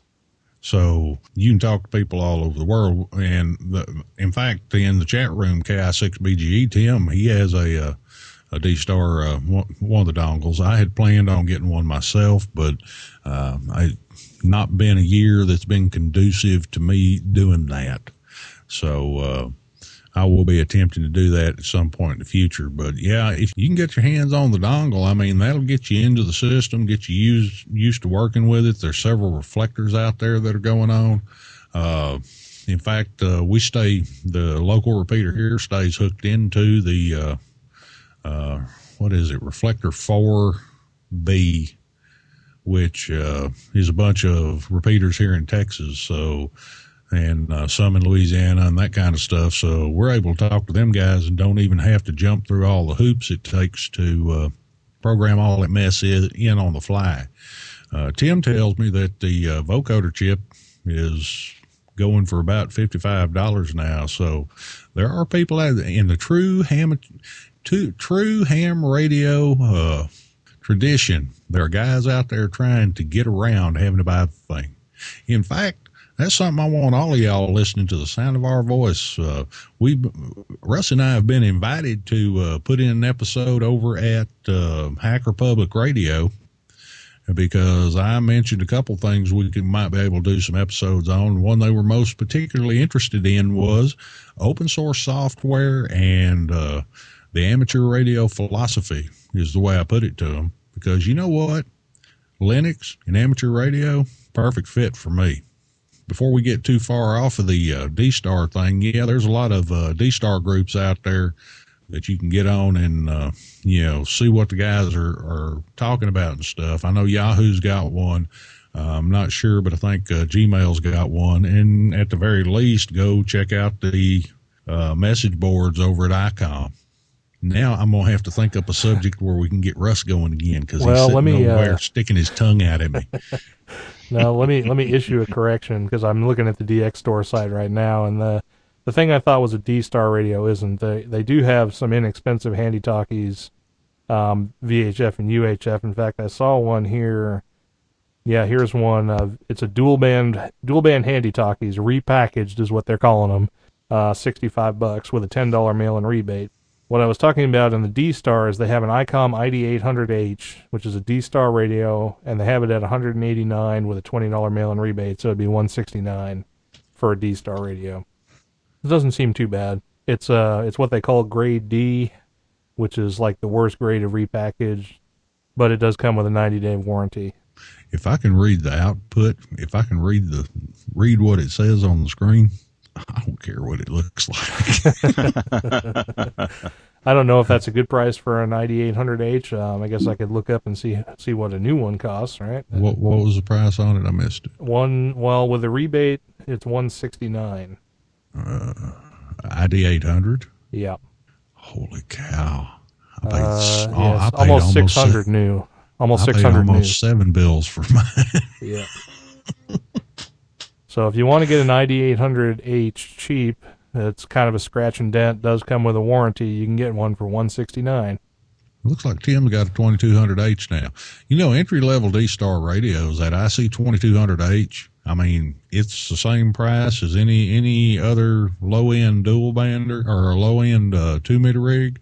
So you can talk to people all over the world. And the, in fact, in the chat room, K I six B G E, Tim, he has a, uh, a D-Star, uh, one, one of the dongles. I had planned on getting one myself, but, uh, I, not been a year that's been conducive to me doing that. So, uh, I will be attempting to do that at some point in the future. But yeah, if you can get your hands on the dongle, I mean, that'll get you into the system, get you used, used to working with it. There's several reflectors out there that are going on. Uh, in fact, uh, we stay, the local repeater here stays hooked into the, uh, uh, what is it? Reflector four B, which, uh, is a bunch of repeaters here in Texas. So, and uh, some in Louisiana and that kind of stuff. So we're able to talk to them guys and don't even have to jump through all the hoops it takes to uh, program all that mess in on the fly. Uh, Tim tells me that the uh, vocoder chip is going for about fifty-five dollars now. So there are people out in the true ham, to, true ham radio uh, tradition. There are guys out there trying to get around having to buy the thing. In fact, that's something I want all of y'all listening to the sound of our voice. Uh, we, Russ and I have been invited to uh, put in an episode over at uh, Hacker Public Radio because I mentioned a couple things we could, might be able to do some episodes on. One they were most particularly interested in was open source software and uh, the amateur radio philosophy is the way I put it to them. Because you know what? Linux and amateur radio, perfect fit for me. Before we get too far off of the uh, D-Star thing, yeah, there's a lot of uh, D-Star groups out there that you can get on and, uh, you know, see what the guys are, are talking about and stuff. I know Yahoo's got one. Uh, I'm not sure, but I think uh, Gmail's got one. And at the very least, go check out the uh, message boards over at I COM. Now I'm gonna have to think up a subject where we can get Russ going again because Well, he's sitting let me, over there uh, sticking his tongue out at me. Now let me let me issue a correction because I'm looking at the D X store site right now, and the the thing I thought was a D-Star radio isn't. They they do have some inexpensive handy talkies, um, V H F and U H F. In fact, I saw one here. Yeah, here's one. Uh, it's a dual band dual band handy talkies, repackaged is what they're calling them. Uh, sixty-five bucks with a ten dollar mail-in rebate. What I was talking about in the D-Star is they have an ICOM I D eight hundred H, which is a D-Star radio, and they have it at one hundred eighty-nine with a twenty dollar mail-in rebate, so it'd be one hundred sixty-nine for a D-Star radio. It doesn't seem too bad. It's uh, it's what they call grade D, which is like the worst grade of repackaged, but it does come with a ninety day warranty. If I can read the output, if I can read the read what it says on the screen, I don't care what it looks like. I don't know if that's a good price for an I D eight hundred H. Um, I guess I could look up and see see what a new one costs, right? What what was the price on it? I missed it. One, well, with a rebate, it's one sixty-nine. Uh, I D eight hundred. Yeah. Holy cow! I paid, Uh, oh, yes, I paid almost six hundred se- new. Almost I six paid hundred new. almost seven bills for mine. Yeah. So if you want to get an I D eight hundred H cheap, it's kind of a scratch and dent, does come with a warranty, you can get one for one sixty-nine. Looks like Tim's got a twenty-two hundred H now. You know, entry-level D-Star radios, that I C twenty-two hundred H, I mean, it's the same price as any any other low-end dual bander or a low-end uh, two-meter rig,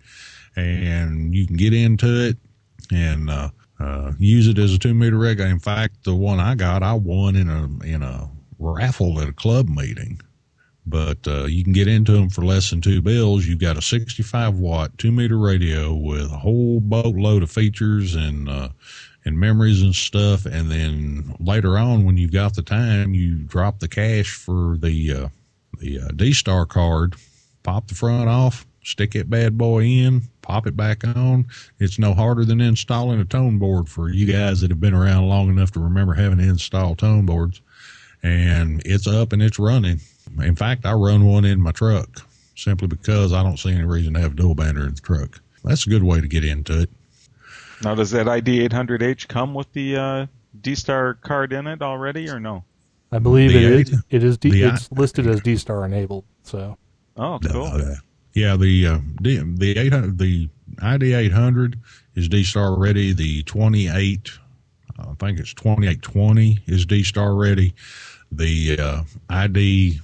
and you can get into it and uh, uh, use it as a two-meter rig. In fact, the one I got, I won in a in a raffle at a club meeting. But uh, you can get into them for less than two bills. You've got a sixty-five watt two meter radio with a whole boatload of features and uh, and memories and stuff. And then later on, when you've got the time, you drop the cash for the uh, the uh, D-Star card, pop the front off, stick that bad boy in, pop it back on. It's no harder than installing a tone board for you guys that have been around long enough to remember having to install tone boards. And it's up and it's running. In fact, I run one in my truck simply because I don't see any reason to have a dual bander in the truck. That's a good way to get into it. Now, does that I D eight hundred H come with the uh, D-Star card in it already, or no? I believe The it eight- is. It is. D, the it's I- listed as D-Star enabled. So Oh, No, cool. uh, yeah, the uh, D, the eight hundred, the I D eight hundred is D-Star ready. The twenty-eight, I think it's twenty-eight twenty is D-Star ready. The uh, I D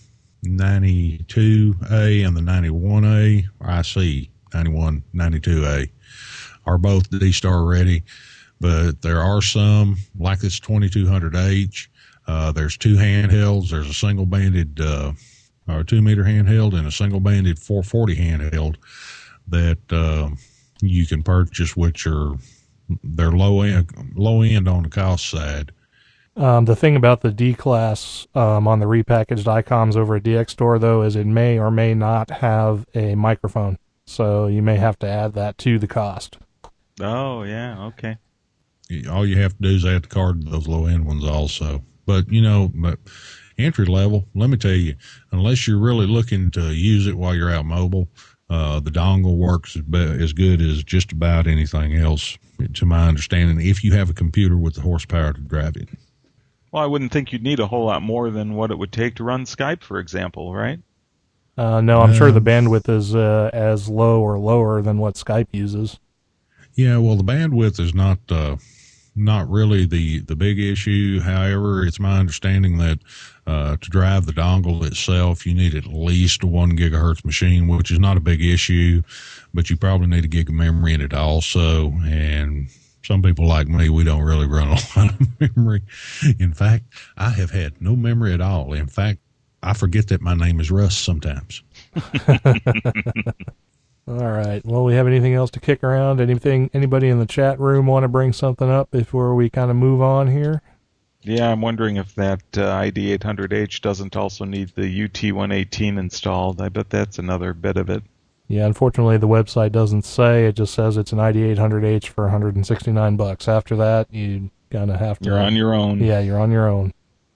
ninety-two A and the ninety-one A, or I C ninety-one, ninety-two A, are both D-Star ready. But there are some, like this twenty-two hundred H, uh, there's two handhelds. There's a single banded, uh, or a two meter handheld and a single banded four forty handheld that, uh, you can purchase, which are, they're low end, low end on the cost side. um, the thing about the D class um, on the repackaged ICOMs over at D X Store, though, is it may or may not have a microphone. So you may have to add that to the cost. Oh, yeah, okay. All you have to do is add the card to those low end ones also. But, you know, but entry level, let me tell you, unless you're really looking to use it while you're out mobile, uh, the dongle works as, be- as good as just about anything else, to my understanding, if you have a computer with the horsepower to drive it. Well, I wouldn't think you'd need a whole lot more than what it would take to run Skype, for example, right? Uh, no, I'm sure the Um, bandwidth is uh, as low or lower than what Skype uses. Yeah, well, the bandwidth is not uh, not really the, the big issue. However, it's my understanding that uh, to drive the dongle itself, you need at least a one gigahertz machine, which is not a big issue, but you probably need a gig of memory in it also. And some people like me, we don't really run a lot of memory. In fact, I have had no memory at all. In fact, I forget that my name is Russ sometimes. All right. Well, we have anything else to kick around? Anything? Anybody in the chat room want to bring something up before we kind of move on here? Yeah, I'm wondering if that uh, I D eight hundred H doesn't also need the U T one eighteen installed. I bet that's another bit of it. Yeah, unfortunately, the website doesn't say. It just says it's an I D eight hundred H for one hundred sixty-nine bucks. After that, you kind of have to. You're on your own. Yeah, you're on your own.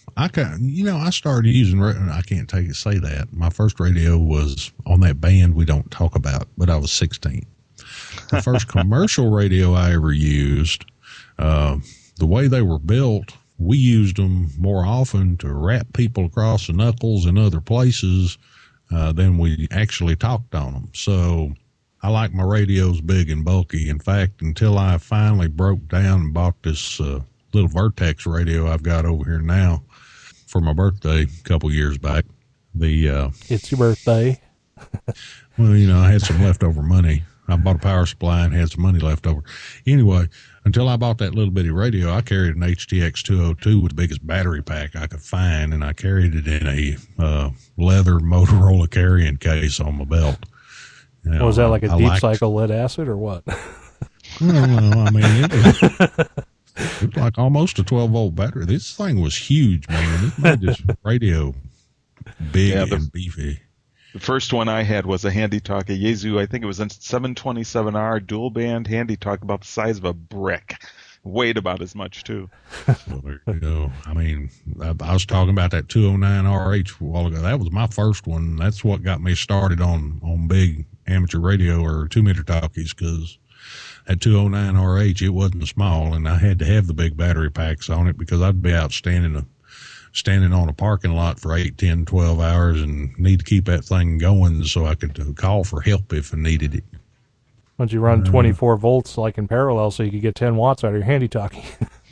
I can, you know, I started using, I can't take it, say that. My first radio was on that band we don't talk about, but I was sixteen. The first commercial radio I ever used, uh, the way they were built, we used them more often to wrap people across the knuckles in other places uh, than we actually talked on them. So I like my radios big and bulky. In fact, until I finally broke down and bought this uh, little Vertex radio I've got over here now for my birthday a couple years back. The uh, It's your birthday. Well, you know, I had some leftover money. I bought a power supply and had some money left over. Anyway, until I bought that little bitty radio, I carried an H T X two oh two with the biggest battery pack I could find, and I carried it in a uh, leather Motorola carrying case on my belt. You know, Was that like a I deep liked, cycle lead acid or what? No, no, I mean, it was, it was like almost a twelve volt battery. This thing was huge, man. It made this radio big Yeah, the- and beefy. The first one I had was a Handy Talk, a Yaesu. I think it was a seven twenty-seven R dual band Handy Talk, about the size of a brick. Weighed about as much too. Well, there you go. I mean, I, I was talking about that two oh nine R H a while ago. That was my first one. That's what got me started on, on big amateur radio or two meter talkies, because that two oh nine R H, it wasn't small, and I had to have the big battery packs on it because I'd be out standing a, standing on a parking lot for eight, ten, twelve hours and need to keep that thing going so I could uh, call for help if I needed it. Why don't you run twenty-four volts like in parallel so you could get ten watts out of your handy talkie?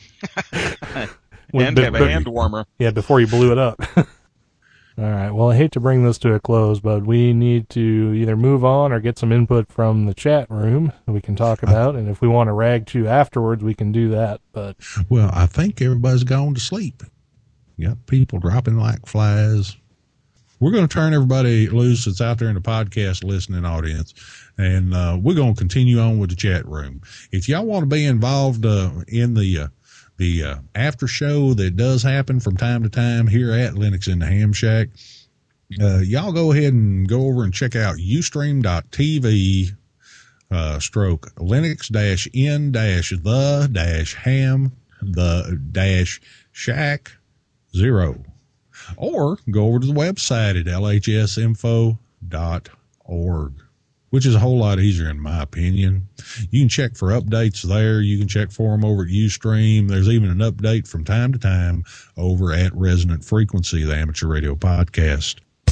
And have a hand warmer. Yeah, before you blew it up. All right. Well, I hate to bring this to a close, but we need to either move on or get some input from the chat room that we can talk about. And if we want to rag to afterwards, we can do that. But Well, I think everybody's gone to sleep. You got people dropping like flies. We're going to turn everybody loose that's out there in the podcast listening audience, and uh, we're going to continue on with the chat room. If y'all want to be involved uh, in the uh, the uh, after show that does happen from time to time here at Linux in the Ham Shack, uh, y'all go ahead and go over and check out ustream dot t v uh, stroke Linux dash in dash the dash ham the dash shack zero. Or go over to the website at l h s info dot org, which is a whole lot easier in my opinion. You can check for updates there. You can check for them over at Ustream. There's even an update from time to time over at Resonant Frequency, the amateur radio podcast.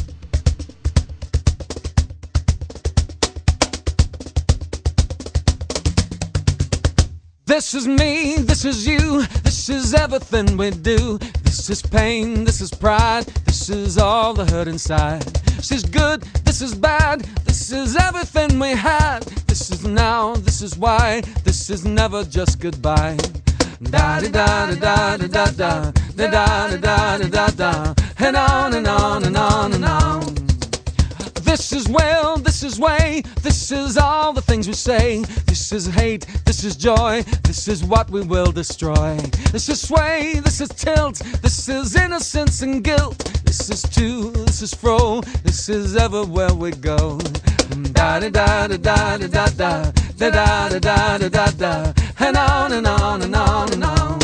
This is me, this is you, this is everything we do. This is pain, this is pride, this is all the hurt inside. This is good, this is bad, this is everything we had. This is now, this is why, this is never just goodbye. Da da da da da da da da da da da da da, and on and on and on and on. This is will, this is way, this is all the things we say. This is hate, this is joy, this is what we will destroy. This is sway, this is tilt, this is innocence and guilt. This is to, this is fro, this is everywhere we go. Da da da da da da da da da da da da da da, and on and on and on and on.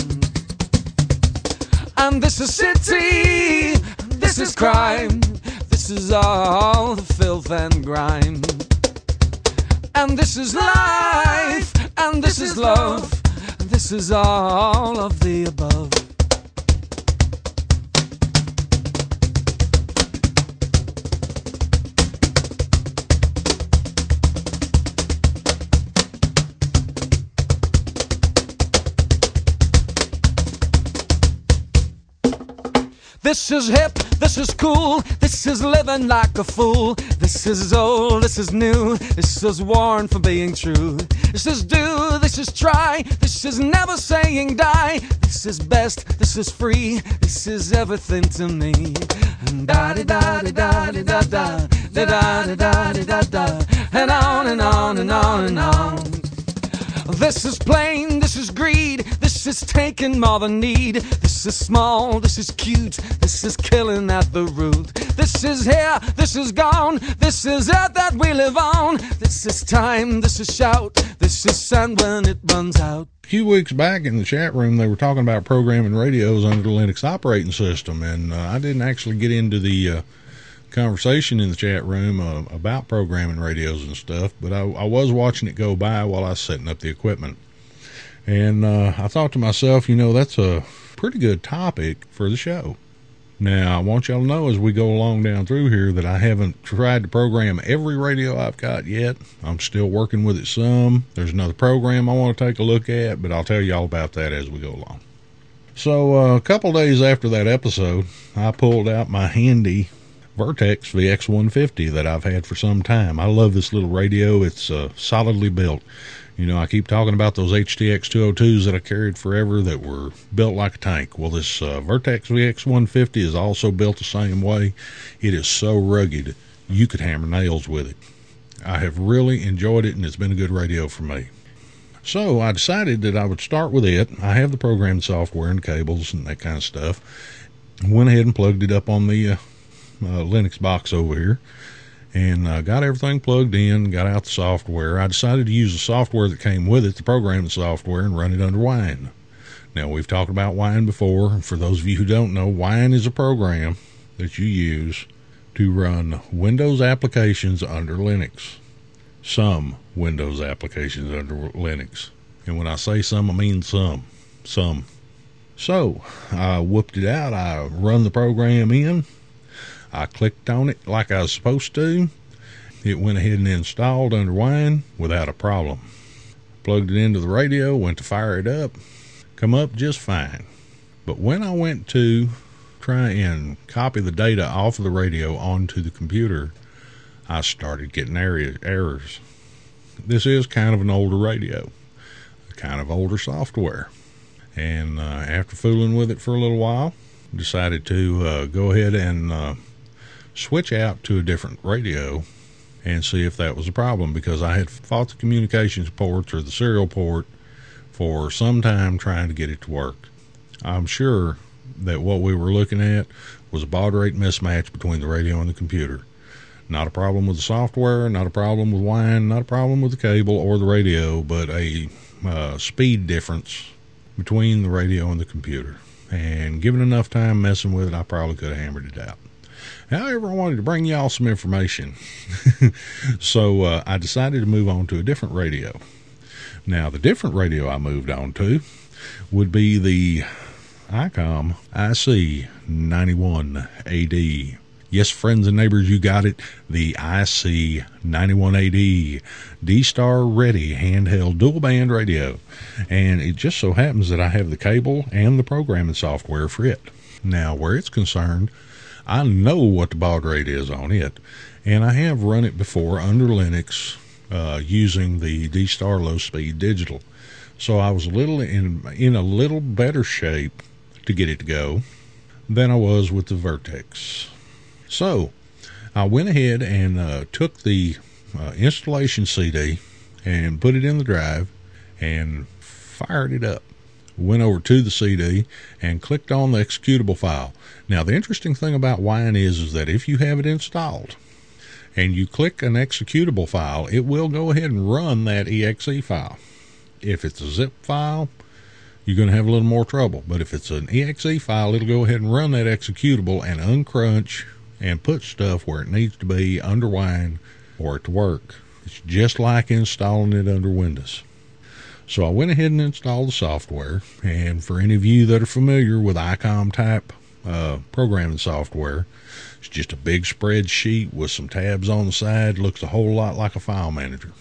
And this is city, this is crime. This is all the filth and grime. And this is life, and this is love. This is all of the above. This is hip, this is cool, this is living like a fool. This is old, this is new, this is worn from being true. This is do, this is try, this is never saying die. This is best, this is free, this is everything to me. Da da da da da da da da da da da da da, and on and on and on and on. This is plain, this is greed, this is taking more than need. This is small, this is cute, this is killing at the root. This is here, this is gone, this is earth that we live on. This is time, this is shout, this is sun when it runs out. A few weeks back in the chat room, they were talking about programming radios under the Linux operating system, and uh, I didn't actually get into the uh, conversation in the chat room uh, about programming radios and stuff, but I, I was watching it go by while I was setting up the equipment. And uh, I thought to myself, you know, that's a pretty good topic for the show. Now, I want y'all to know as we go along down through here that I haven't tried to program every radio I've got yet. I'm still working with it some. There's another program I want to take a look at, but I'll tell you all about that as we go along. So uh, a couple days after that episode, I pulled out my handy Vertex V X one fifty that I've had for some time. I love this little radio. It's uh, solidly built. You know, I keep talking about those H T X two oh twos that I carried forever that were built like a tank. Well, this uh, Vertex V X one fifty is also built the same way. It is so rugged, you could hammer nails with it. I have really enjoyed it, and it's been a good radio for me. So I decided that I would start with it. I have the programmed software and cables and that kind of stuff. Went ahead and plugged it up on the uh, uh, Linux box over here. And uh, got everything plugged in, got out the software. I decided to use the software that came with it, the programming software, and run it under Wine. Now, we've talked about Wine before. For those of you who don't know, Wine is a program that you use to run Windows applications under Linux. Some Windows applications under Linux. And when I say some, I mean some. Some. So, I whooped it out. I run the program in. I clicked on it like I was supposed to. It went ahead and installed under Wine without a problem. Plugged it into the radio, went to fire it up, come up just fine. But when I went to try and copy the data off of the radio onto the computer, I started getting errors. This is kind of an older radio, kind of older software. And uh, after fooling with it for a little while, decided to uh, go ahead and uh, switch out to a different radio and see if that was a problem, because I had fought the communications ports or the serial port for some time trying to get it to work. I'm sure that what we were looking at was a baud rate mismatch between the radio and the computer. Not a problem with the software, not a problem with Wine, not a problem with the cable or the radio, but a uh, speed difference between the radio and the computer. And given enough time messing with it, I probably could have hammered it out. However, I wanted to bring y'all some information. so uh, I decided to move on to a different radio. Now, the different radio I moved on to would be the I COM I C ninety-one A D. Yes, friends and neighbors, you got it. The I C ninety-one A D D-Star Ready handheld dual band radio. And it just so happens that I have the cable and the programming software for it. Now, where it's concerned, I know what the baud rate is on it, and I have run it before under Linux uh, using the D-Star Low Speed Digital. So I was a little in in a little better shape to get it to go than I was with the Vertex. So I went ahead and uh, took the uh, installation C D and put it in the drive and fired it up. Went over to the C D and clicked on the executable file. Now, the interesting thing about Wine is, is that if you have it installed and you click an executable file, it will go ahead and run that E X E file. If it's a zip file, you're going to have a little more trouble. But if it's an E X E file, it'll go ahead and run that executable and uncrunch and put stuff where it needs to be under Wine for it to work. It's just like installing it under Windows. So I went ahead and installed the software, and for any of you that are familiar with I COM type uh, programming software, it's just a big spreadsheet with some tabs on the side. Looks a whole lot like a file manager.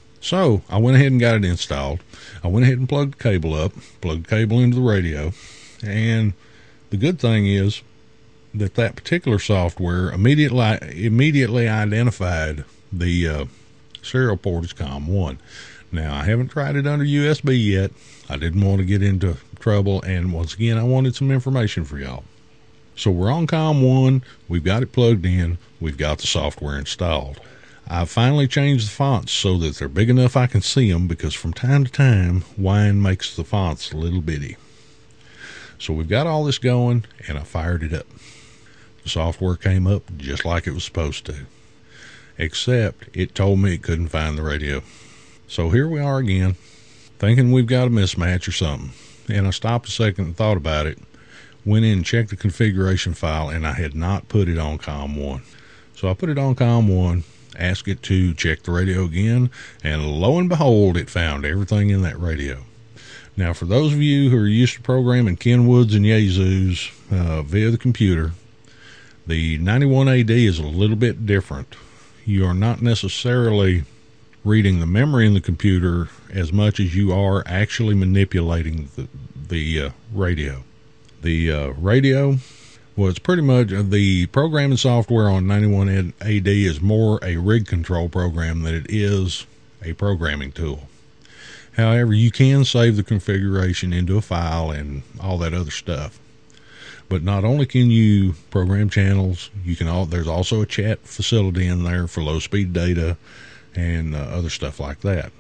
So I went ahead and got it installed. I went ahead and plugged the cable up, plugged the cable into the radio, and the good thing is that that particular software immediately immediately identified the uh, serial port as COM one. Now, I haven't tried it under U S B yet. I didn't want to get into trouble, and once again, I wanted some information for y'all. So we're on COM one, we've got it plugged in, we've got the software installed. I've finally changed the fonts so that they're big enough I can see them, because from time to time, Wine makes the fonts a little bitty. So we've got all this going, and I fired it up. The The software came up just like it was supposed to, except it told me it couldn't find the radio. So here we are again, thinking we've got a mismatch or something. And I stopped a second and thought about it, went in and checked the configuration file, and I had not put it on COM one. So I put it on COM one, asked it to check the radio again, and lo and behold, it found everything in that radio. Now, for those of you who are used to programming Kenwoods and Yaesus uh, via the computer, the ninety-one A D is a little bit different. You are not necessarily reading the memory in the computer as much as you are actually manipulating the, the uh, radio. The uh, radio was pretty much uh, the programming software on ninety-one A D is more a rig control program than it is a programming tool. However, you can save the configuration into a file and all that other stuff. But not only can you program channels, you can all, there's also a chat facility in there for low speed data and uh, other stuff like that.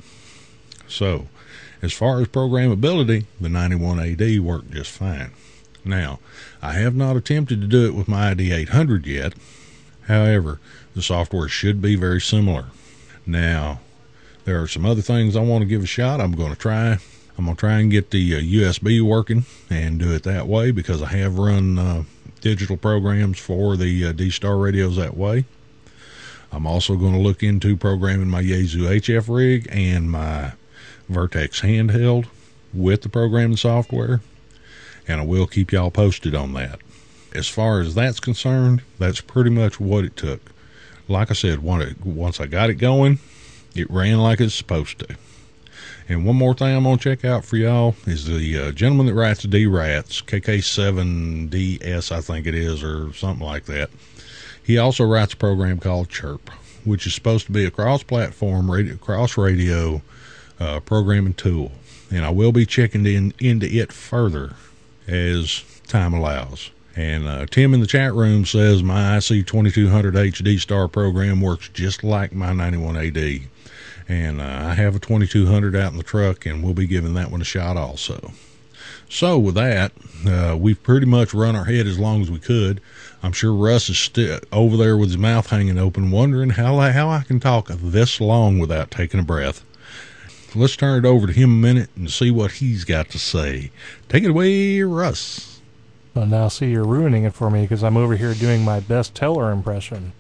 So, as far as programmability, the ninety-one A D worked just fine. Now, I have not attempted to do it with my I D eight hundred yet. However, the software should be very similar. Now, there are some other things I want to give a shot. I'm going to try. I'm going to try and get the uh, U S B working and do it that way, because I have run uh, digital programs for the uh, D-Star radios that way. I'm also going to look into programming my Yaesu H F rig and my Vertex handheld with the programming software, and I will keep y'all posted on that. As far as that's concerned, that's pretty much what it took. Like I said, once I got it going, it ran like it's supposed to. And one more thing I'm going to check out for y'all is the uh, gentleman that writes D RATS, K K seven D S, I think it is, or something like that. He also writes a program called Chirp, which is supposed to be a cross-platform, radio, cross-radio uh, programming tool. And I will be checking in, into it further as time allows. And uh, Tim in the chat room says my I C twenty-two hundred H D-Star program works just like my ninety-one A D. And uh, I have a twenty-two hundred out in the truck, and we'll be giving that one a shot also. So with that, uh, we've pretty much run our head as long as we could. I'm sure Russ is st- over there with his mouth hanging open, wondering how I, how I can talk this long without taking a breath. Let's turn it over to him a minute and see what he's got to say. Take it away, Russ. Well, now see, you're ruining it for me because I'm over here doing my best Teller impression.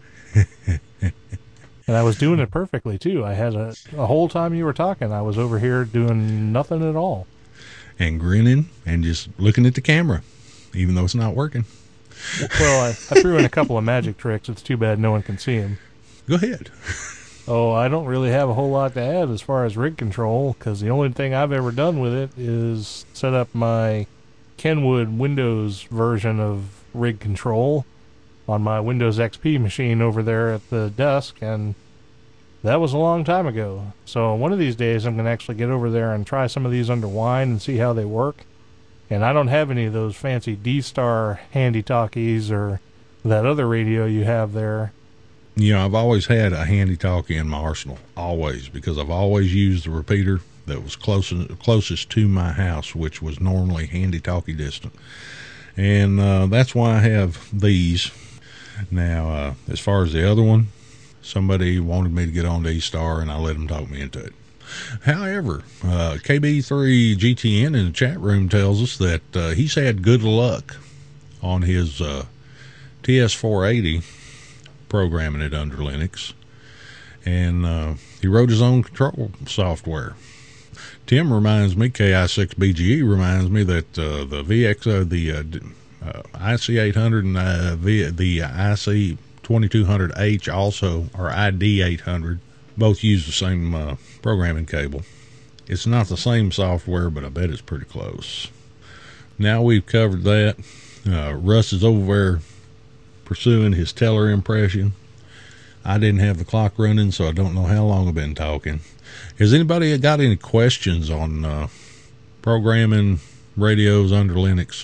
And I was doing it perfectly, too. I had a, a whole time you were talking, I was over here doing nothing at all. And grinning and just looking at the camera, even though it's not working. Well, I, I threw in a couple of magic tricks. It's too bad no one can see them. Go ahead. Oh, I don't really have a whole lot to add as far as rig control, because the only thing I've ever done with it is set up my Kenwood Windows version of rig control on my Windows X P machine over there at the desk, and that was a long time ago. So one of these days I'm going to actually get over there and try some of these under wine and see how they work. And I don't have any of those fancy D-Star handy talkies or that other radio you have there. You know, I've always had a handy talkie in my arsenal, always, because I've always used the repeater that was closest, closest to my house, which was normally handy talkie distant. And uh, that's why I have these. Now, uh, as far as the other one, somebody wanted me to get on D-Star, and I let them talk me into it. However, uh, K B three G T N in the chat room tells us that uh, he's had good luck on his uh, T S four eighty programming it under Linux, and uh, he wrote his own control software. Tim reminds me, K I six B G E reminds me that uh, the V X, uh, the uh, uh, I C eight hundred and uh, v, the I C twenty-two hundred H also, or I D eight hundred, both use the same uh, programming cable. It's not the same software, but I bet it's pretty close. Now we've covered that. Uh, Russ is over there pursuing his Teller impression. I didn't have the clock running, so I don't know how long I've been talking. Has anybody got any questions on uh, programming radios under Linux?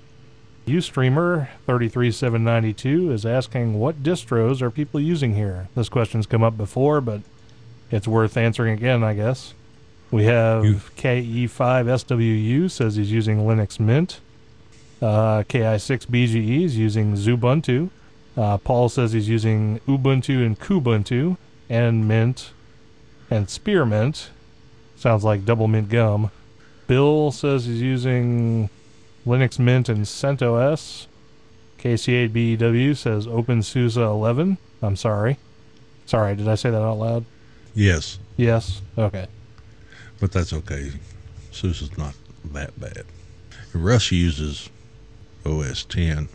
Ustreamer thirty-three seven ninety-two is asking, what distros are people using here? This question's come up before, but it's worth answering again, I guess. We have you. K E five S W U says he's using Linux Mint. Uh, K I six B G E is using Xubuntu. Uh, Paul says he's using Ubuntu and Kubuntu and Mint and Spearmint. Sounds like double mint gum. Bill says he's using Linux Mint and CentOS. K C eight B E W says OpenSUSE eleven. I'm sorry. Sorry, did I say that out loud? Yes, Yes? Okay. but that's okay. SUSE is not that bad. Russ uses O S ten.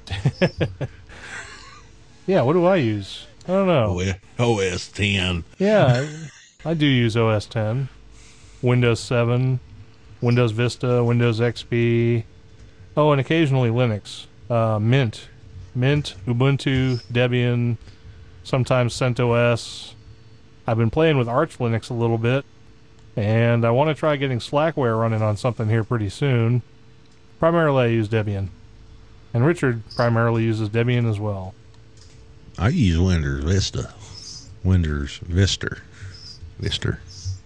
Yeah, what do I use? I don't know. O S ten. Yeah, I, I do use O S ten. Windows seven, Windows Vista, Windows X P. Oh, and occasionally Linux. Uh, Mint. Mint, Ubuntu, Debian, sometimes CentOS. I've been playing with Arch Linux a little bit, and I want to try getting Slackware running on something here pretty soon. Primarily I use Debian. And Richard primarily uses Debian as well. I use Windows Vista. Windows Vista. Vista.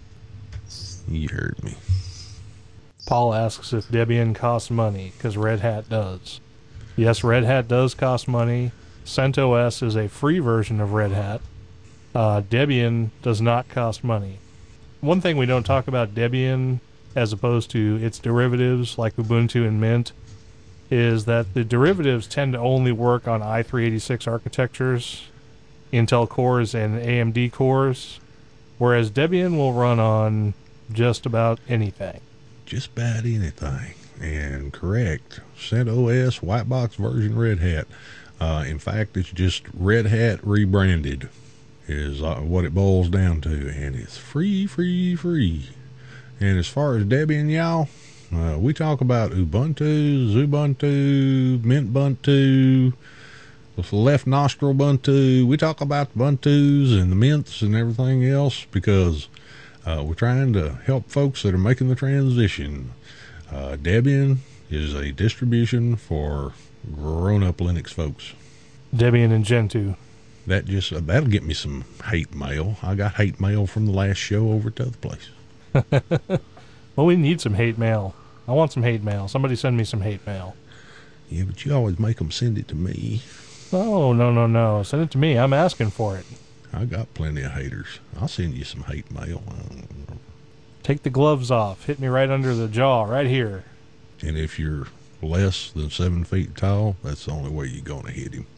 You heard me. Paul asks if Debian costs money, because Red Hat does. Yes, Red Hat does cost money. CentOS is a free version of Red Hat. Uh, Debian does not cost money. One thing we don't talk about Debian, as opposed to its derivatives like Ubuntu and Mint, is that the derivatives tend to only work on i three eighty-six architectures, Intel cores and A M D cores, whereas Debian will run on just about anything. Just about anything. And correct. CentOS, white box version Red Hat. Uh, in fact, it's just Red Hat rebranded is uh, what it boils down to. And it's free, free, free. And as far as Debian, y'all, uh, we talk about Ubuntu, Xubuntu, Mintbuntu, left nostril Ubuntu. We talk about the Ubuntus and the Mints and everything else because uh, we're trying to help folks that are making the transition. Uh, Debian is a distribution for grown-up Linux folks. Debian and Gentoo. That just uh, that'll get me some hate mail. I got hate mail from the last show over at the other place. Well, we need some hate mail. I want some hate mail. Somebody send me some hate mail. Yeah, but you always make them send it to me. Oh, no, no, no. Send it to me. I'm asking for it. I got plenty of haters. I'll send you some hate mail. Take the gloves off. Hit me right under the jaw, right here. And if you're less than seven feet tall, that's the only way you're going to hit him.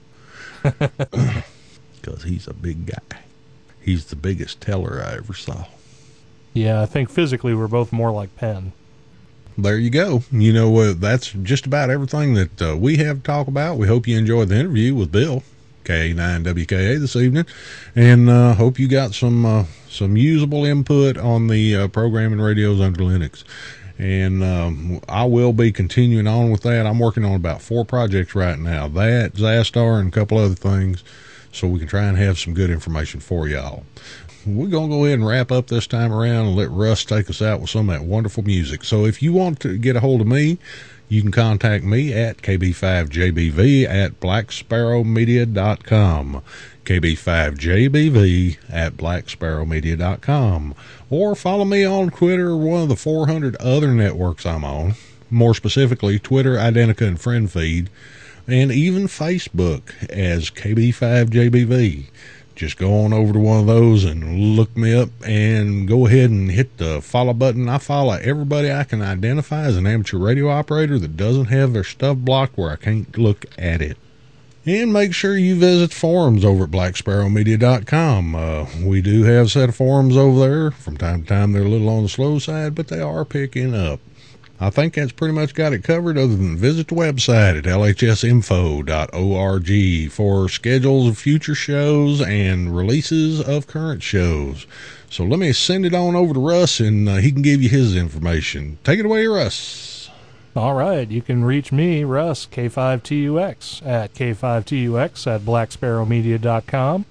Because he's a big guy. He's the biggest teller I ever saw. Yeah, I think physically we're both more like Penn. There you go. You know, uh, that's just about everything that uh, we have to talk about. We hope you enjoyed the interview with Bill, K nine W K A, this evening, and uh, hope you got some uh, some usable input on the uh, programming radios under Linux. And um, I will be continuing on with that. I'm working on about four projects right now. That, Zastar, and a couple other things, so we can try and have some good information for y'all. We're going to go ahead and wrap up this time around and let Russ take us out with some of that wonderful music. So if you want to get a hold of me, you can contact me at K B five J B V at black sparrow media dot com. K B five J B V at black sparrow media dot com. Or follow me on Twitter or one of the four hundred other networks I'm on. More specifically, Twitter, Identica, and FriendFeed. And even Facebook as K B five J B V. Just go on over to one of those and look me up and go ahead and hit the follow button. I follow everybody I can identify as an amateur radio operator that doesn't have their stuff blocked where I can't look at it. And make sure you visit forums over at black sparrow media dot com. Uh, we do have a set of forums over there. From time to time, they're a little on the slow side, but they are picking up. I think that's pretty much got it covered other than visit the website at L H S info dot org for schedules of future shows and releases of current shows. So let me send it on over to Russ, and uh, he can give you his information. Take it away, Russ. All right. You can reach me, Russ, K five T U X, at K five T U X at black sparrow media dot com.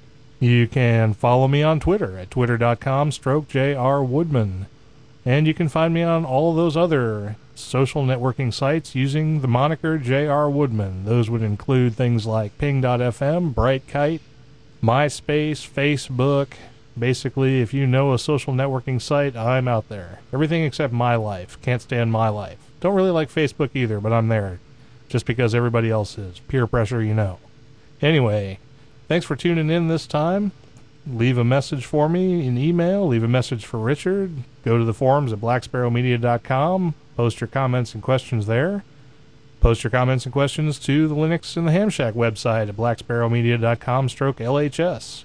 You can follow me on Twitter at twitter dot com stroke J R Woodman. And you can find me on all of those other social networking sites using the moniker J R Woodman. Those would include things like ping dot f m, BrightKite, MySpace, Facebook. Basically, if you know a social networking site, I'm out there. Everything except My Life. Can't stand My Life. Don't really like Facebook either, but I'm there. just because everybody else is. Peer pressure, you know. Anyway, thanks for tuning in this time. Leave a message for me in email. Leave a message for Richard. Go to the forums at black sparrow media dot com. Post your comments and questions there. Post your comments and questions to the Linux and the Ham Shack website at black sparrow media dot com stroke L H S.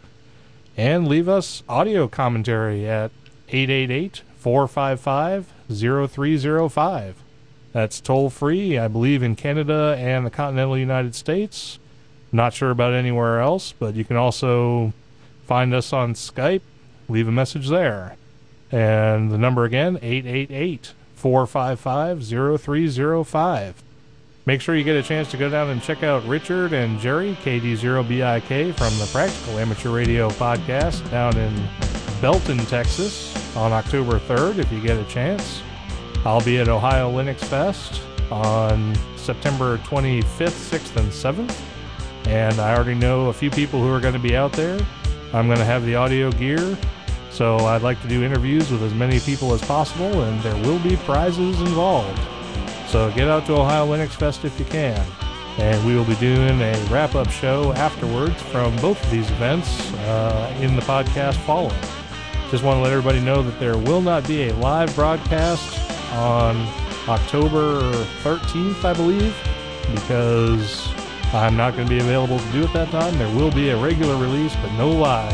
And leave us audio commentary at eight eight eight, four five five, zero three zero five. That's toll free, I believe, in Canada and the continental United States. Not sure about anywhere else, but you can also find us on Skype. Leave a message there. And the number again, eight eight eight, four five five, zero three zero five. Make sure you get a chance to go down and check out Richard and Jerry, K D zero B I K, from the Practical Amateur Radio podcast down in Belton, Texas, on October third, if you get a chance. I'll be at Ohio Linux Fest on September twenty-fifth, sixth, and seventh. And I already know a few people who are going to be out there. I'm going to have the audio gear, so I'd like to do interviews with as many people as possible, and there will be prizes involved. So get out to Ohio Linux Fest if you can. And we will be doing a wrap-up show afterwards from both of these events uh, in the podcast following. Just want to let everybody know that there will not be a live broadcast on October thirteenth, I believe, because I'm not going to be available to do it that time. There will be a regular release, but no live.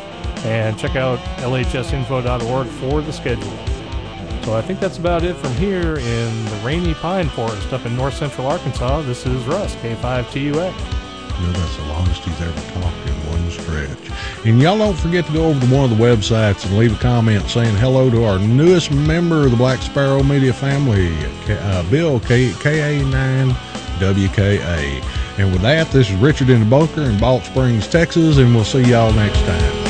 And check out L H S info dot org for the schedule. So I think that's about it from here in the rainy pine forest up in north central Arkansas. This is Russ, K five T U X. You know, that's the longest he's ever talked in one stretch. And y'all don't forget to go over to one of the websites and leave a comment saying hello to our newest member of the Black Sparrow Media family, uh, Bill, K A nine W K A. And with that, this is Richard in the Bunker in Balch Springs, Texas, and we'll see y'all next time.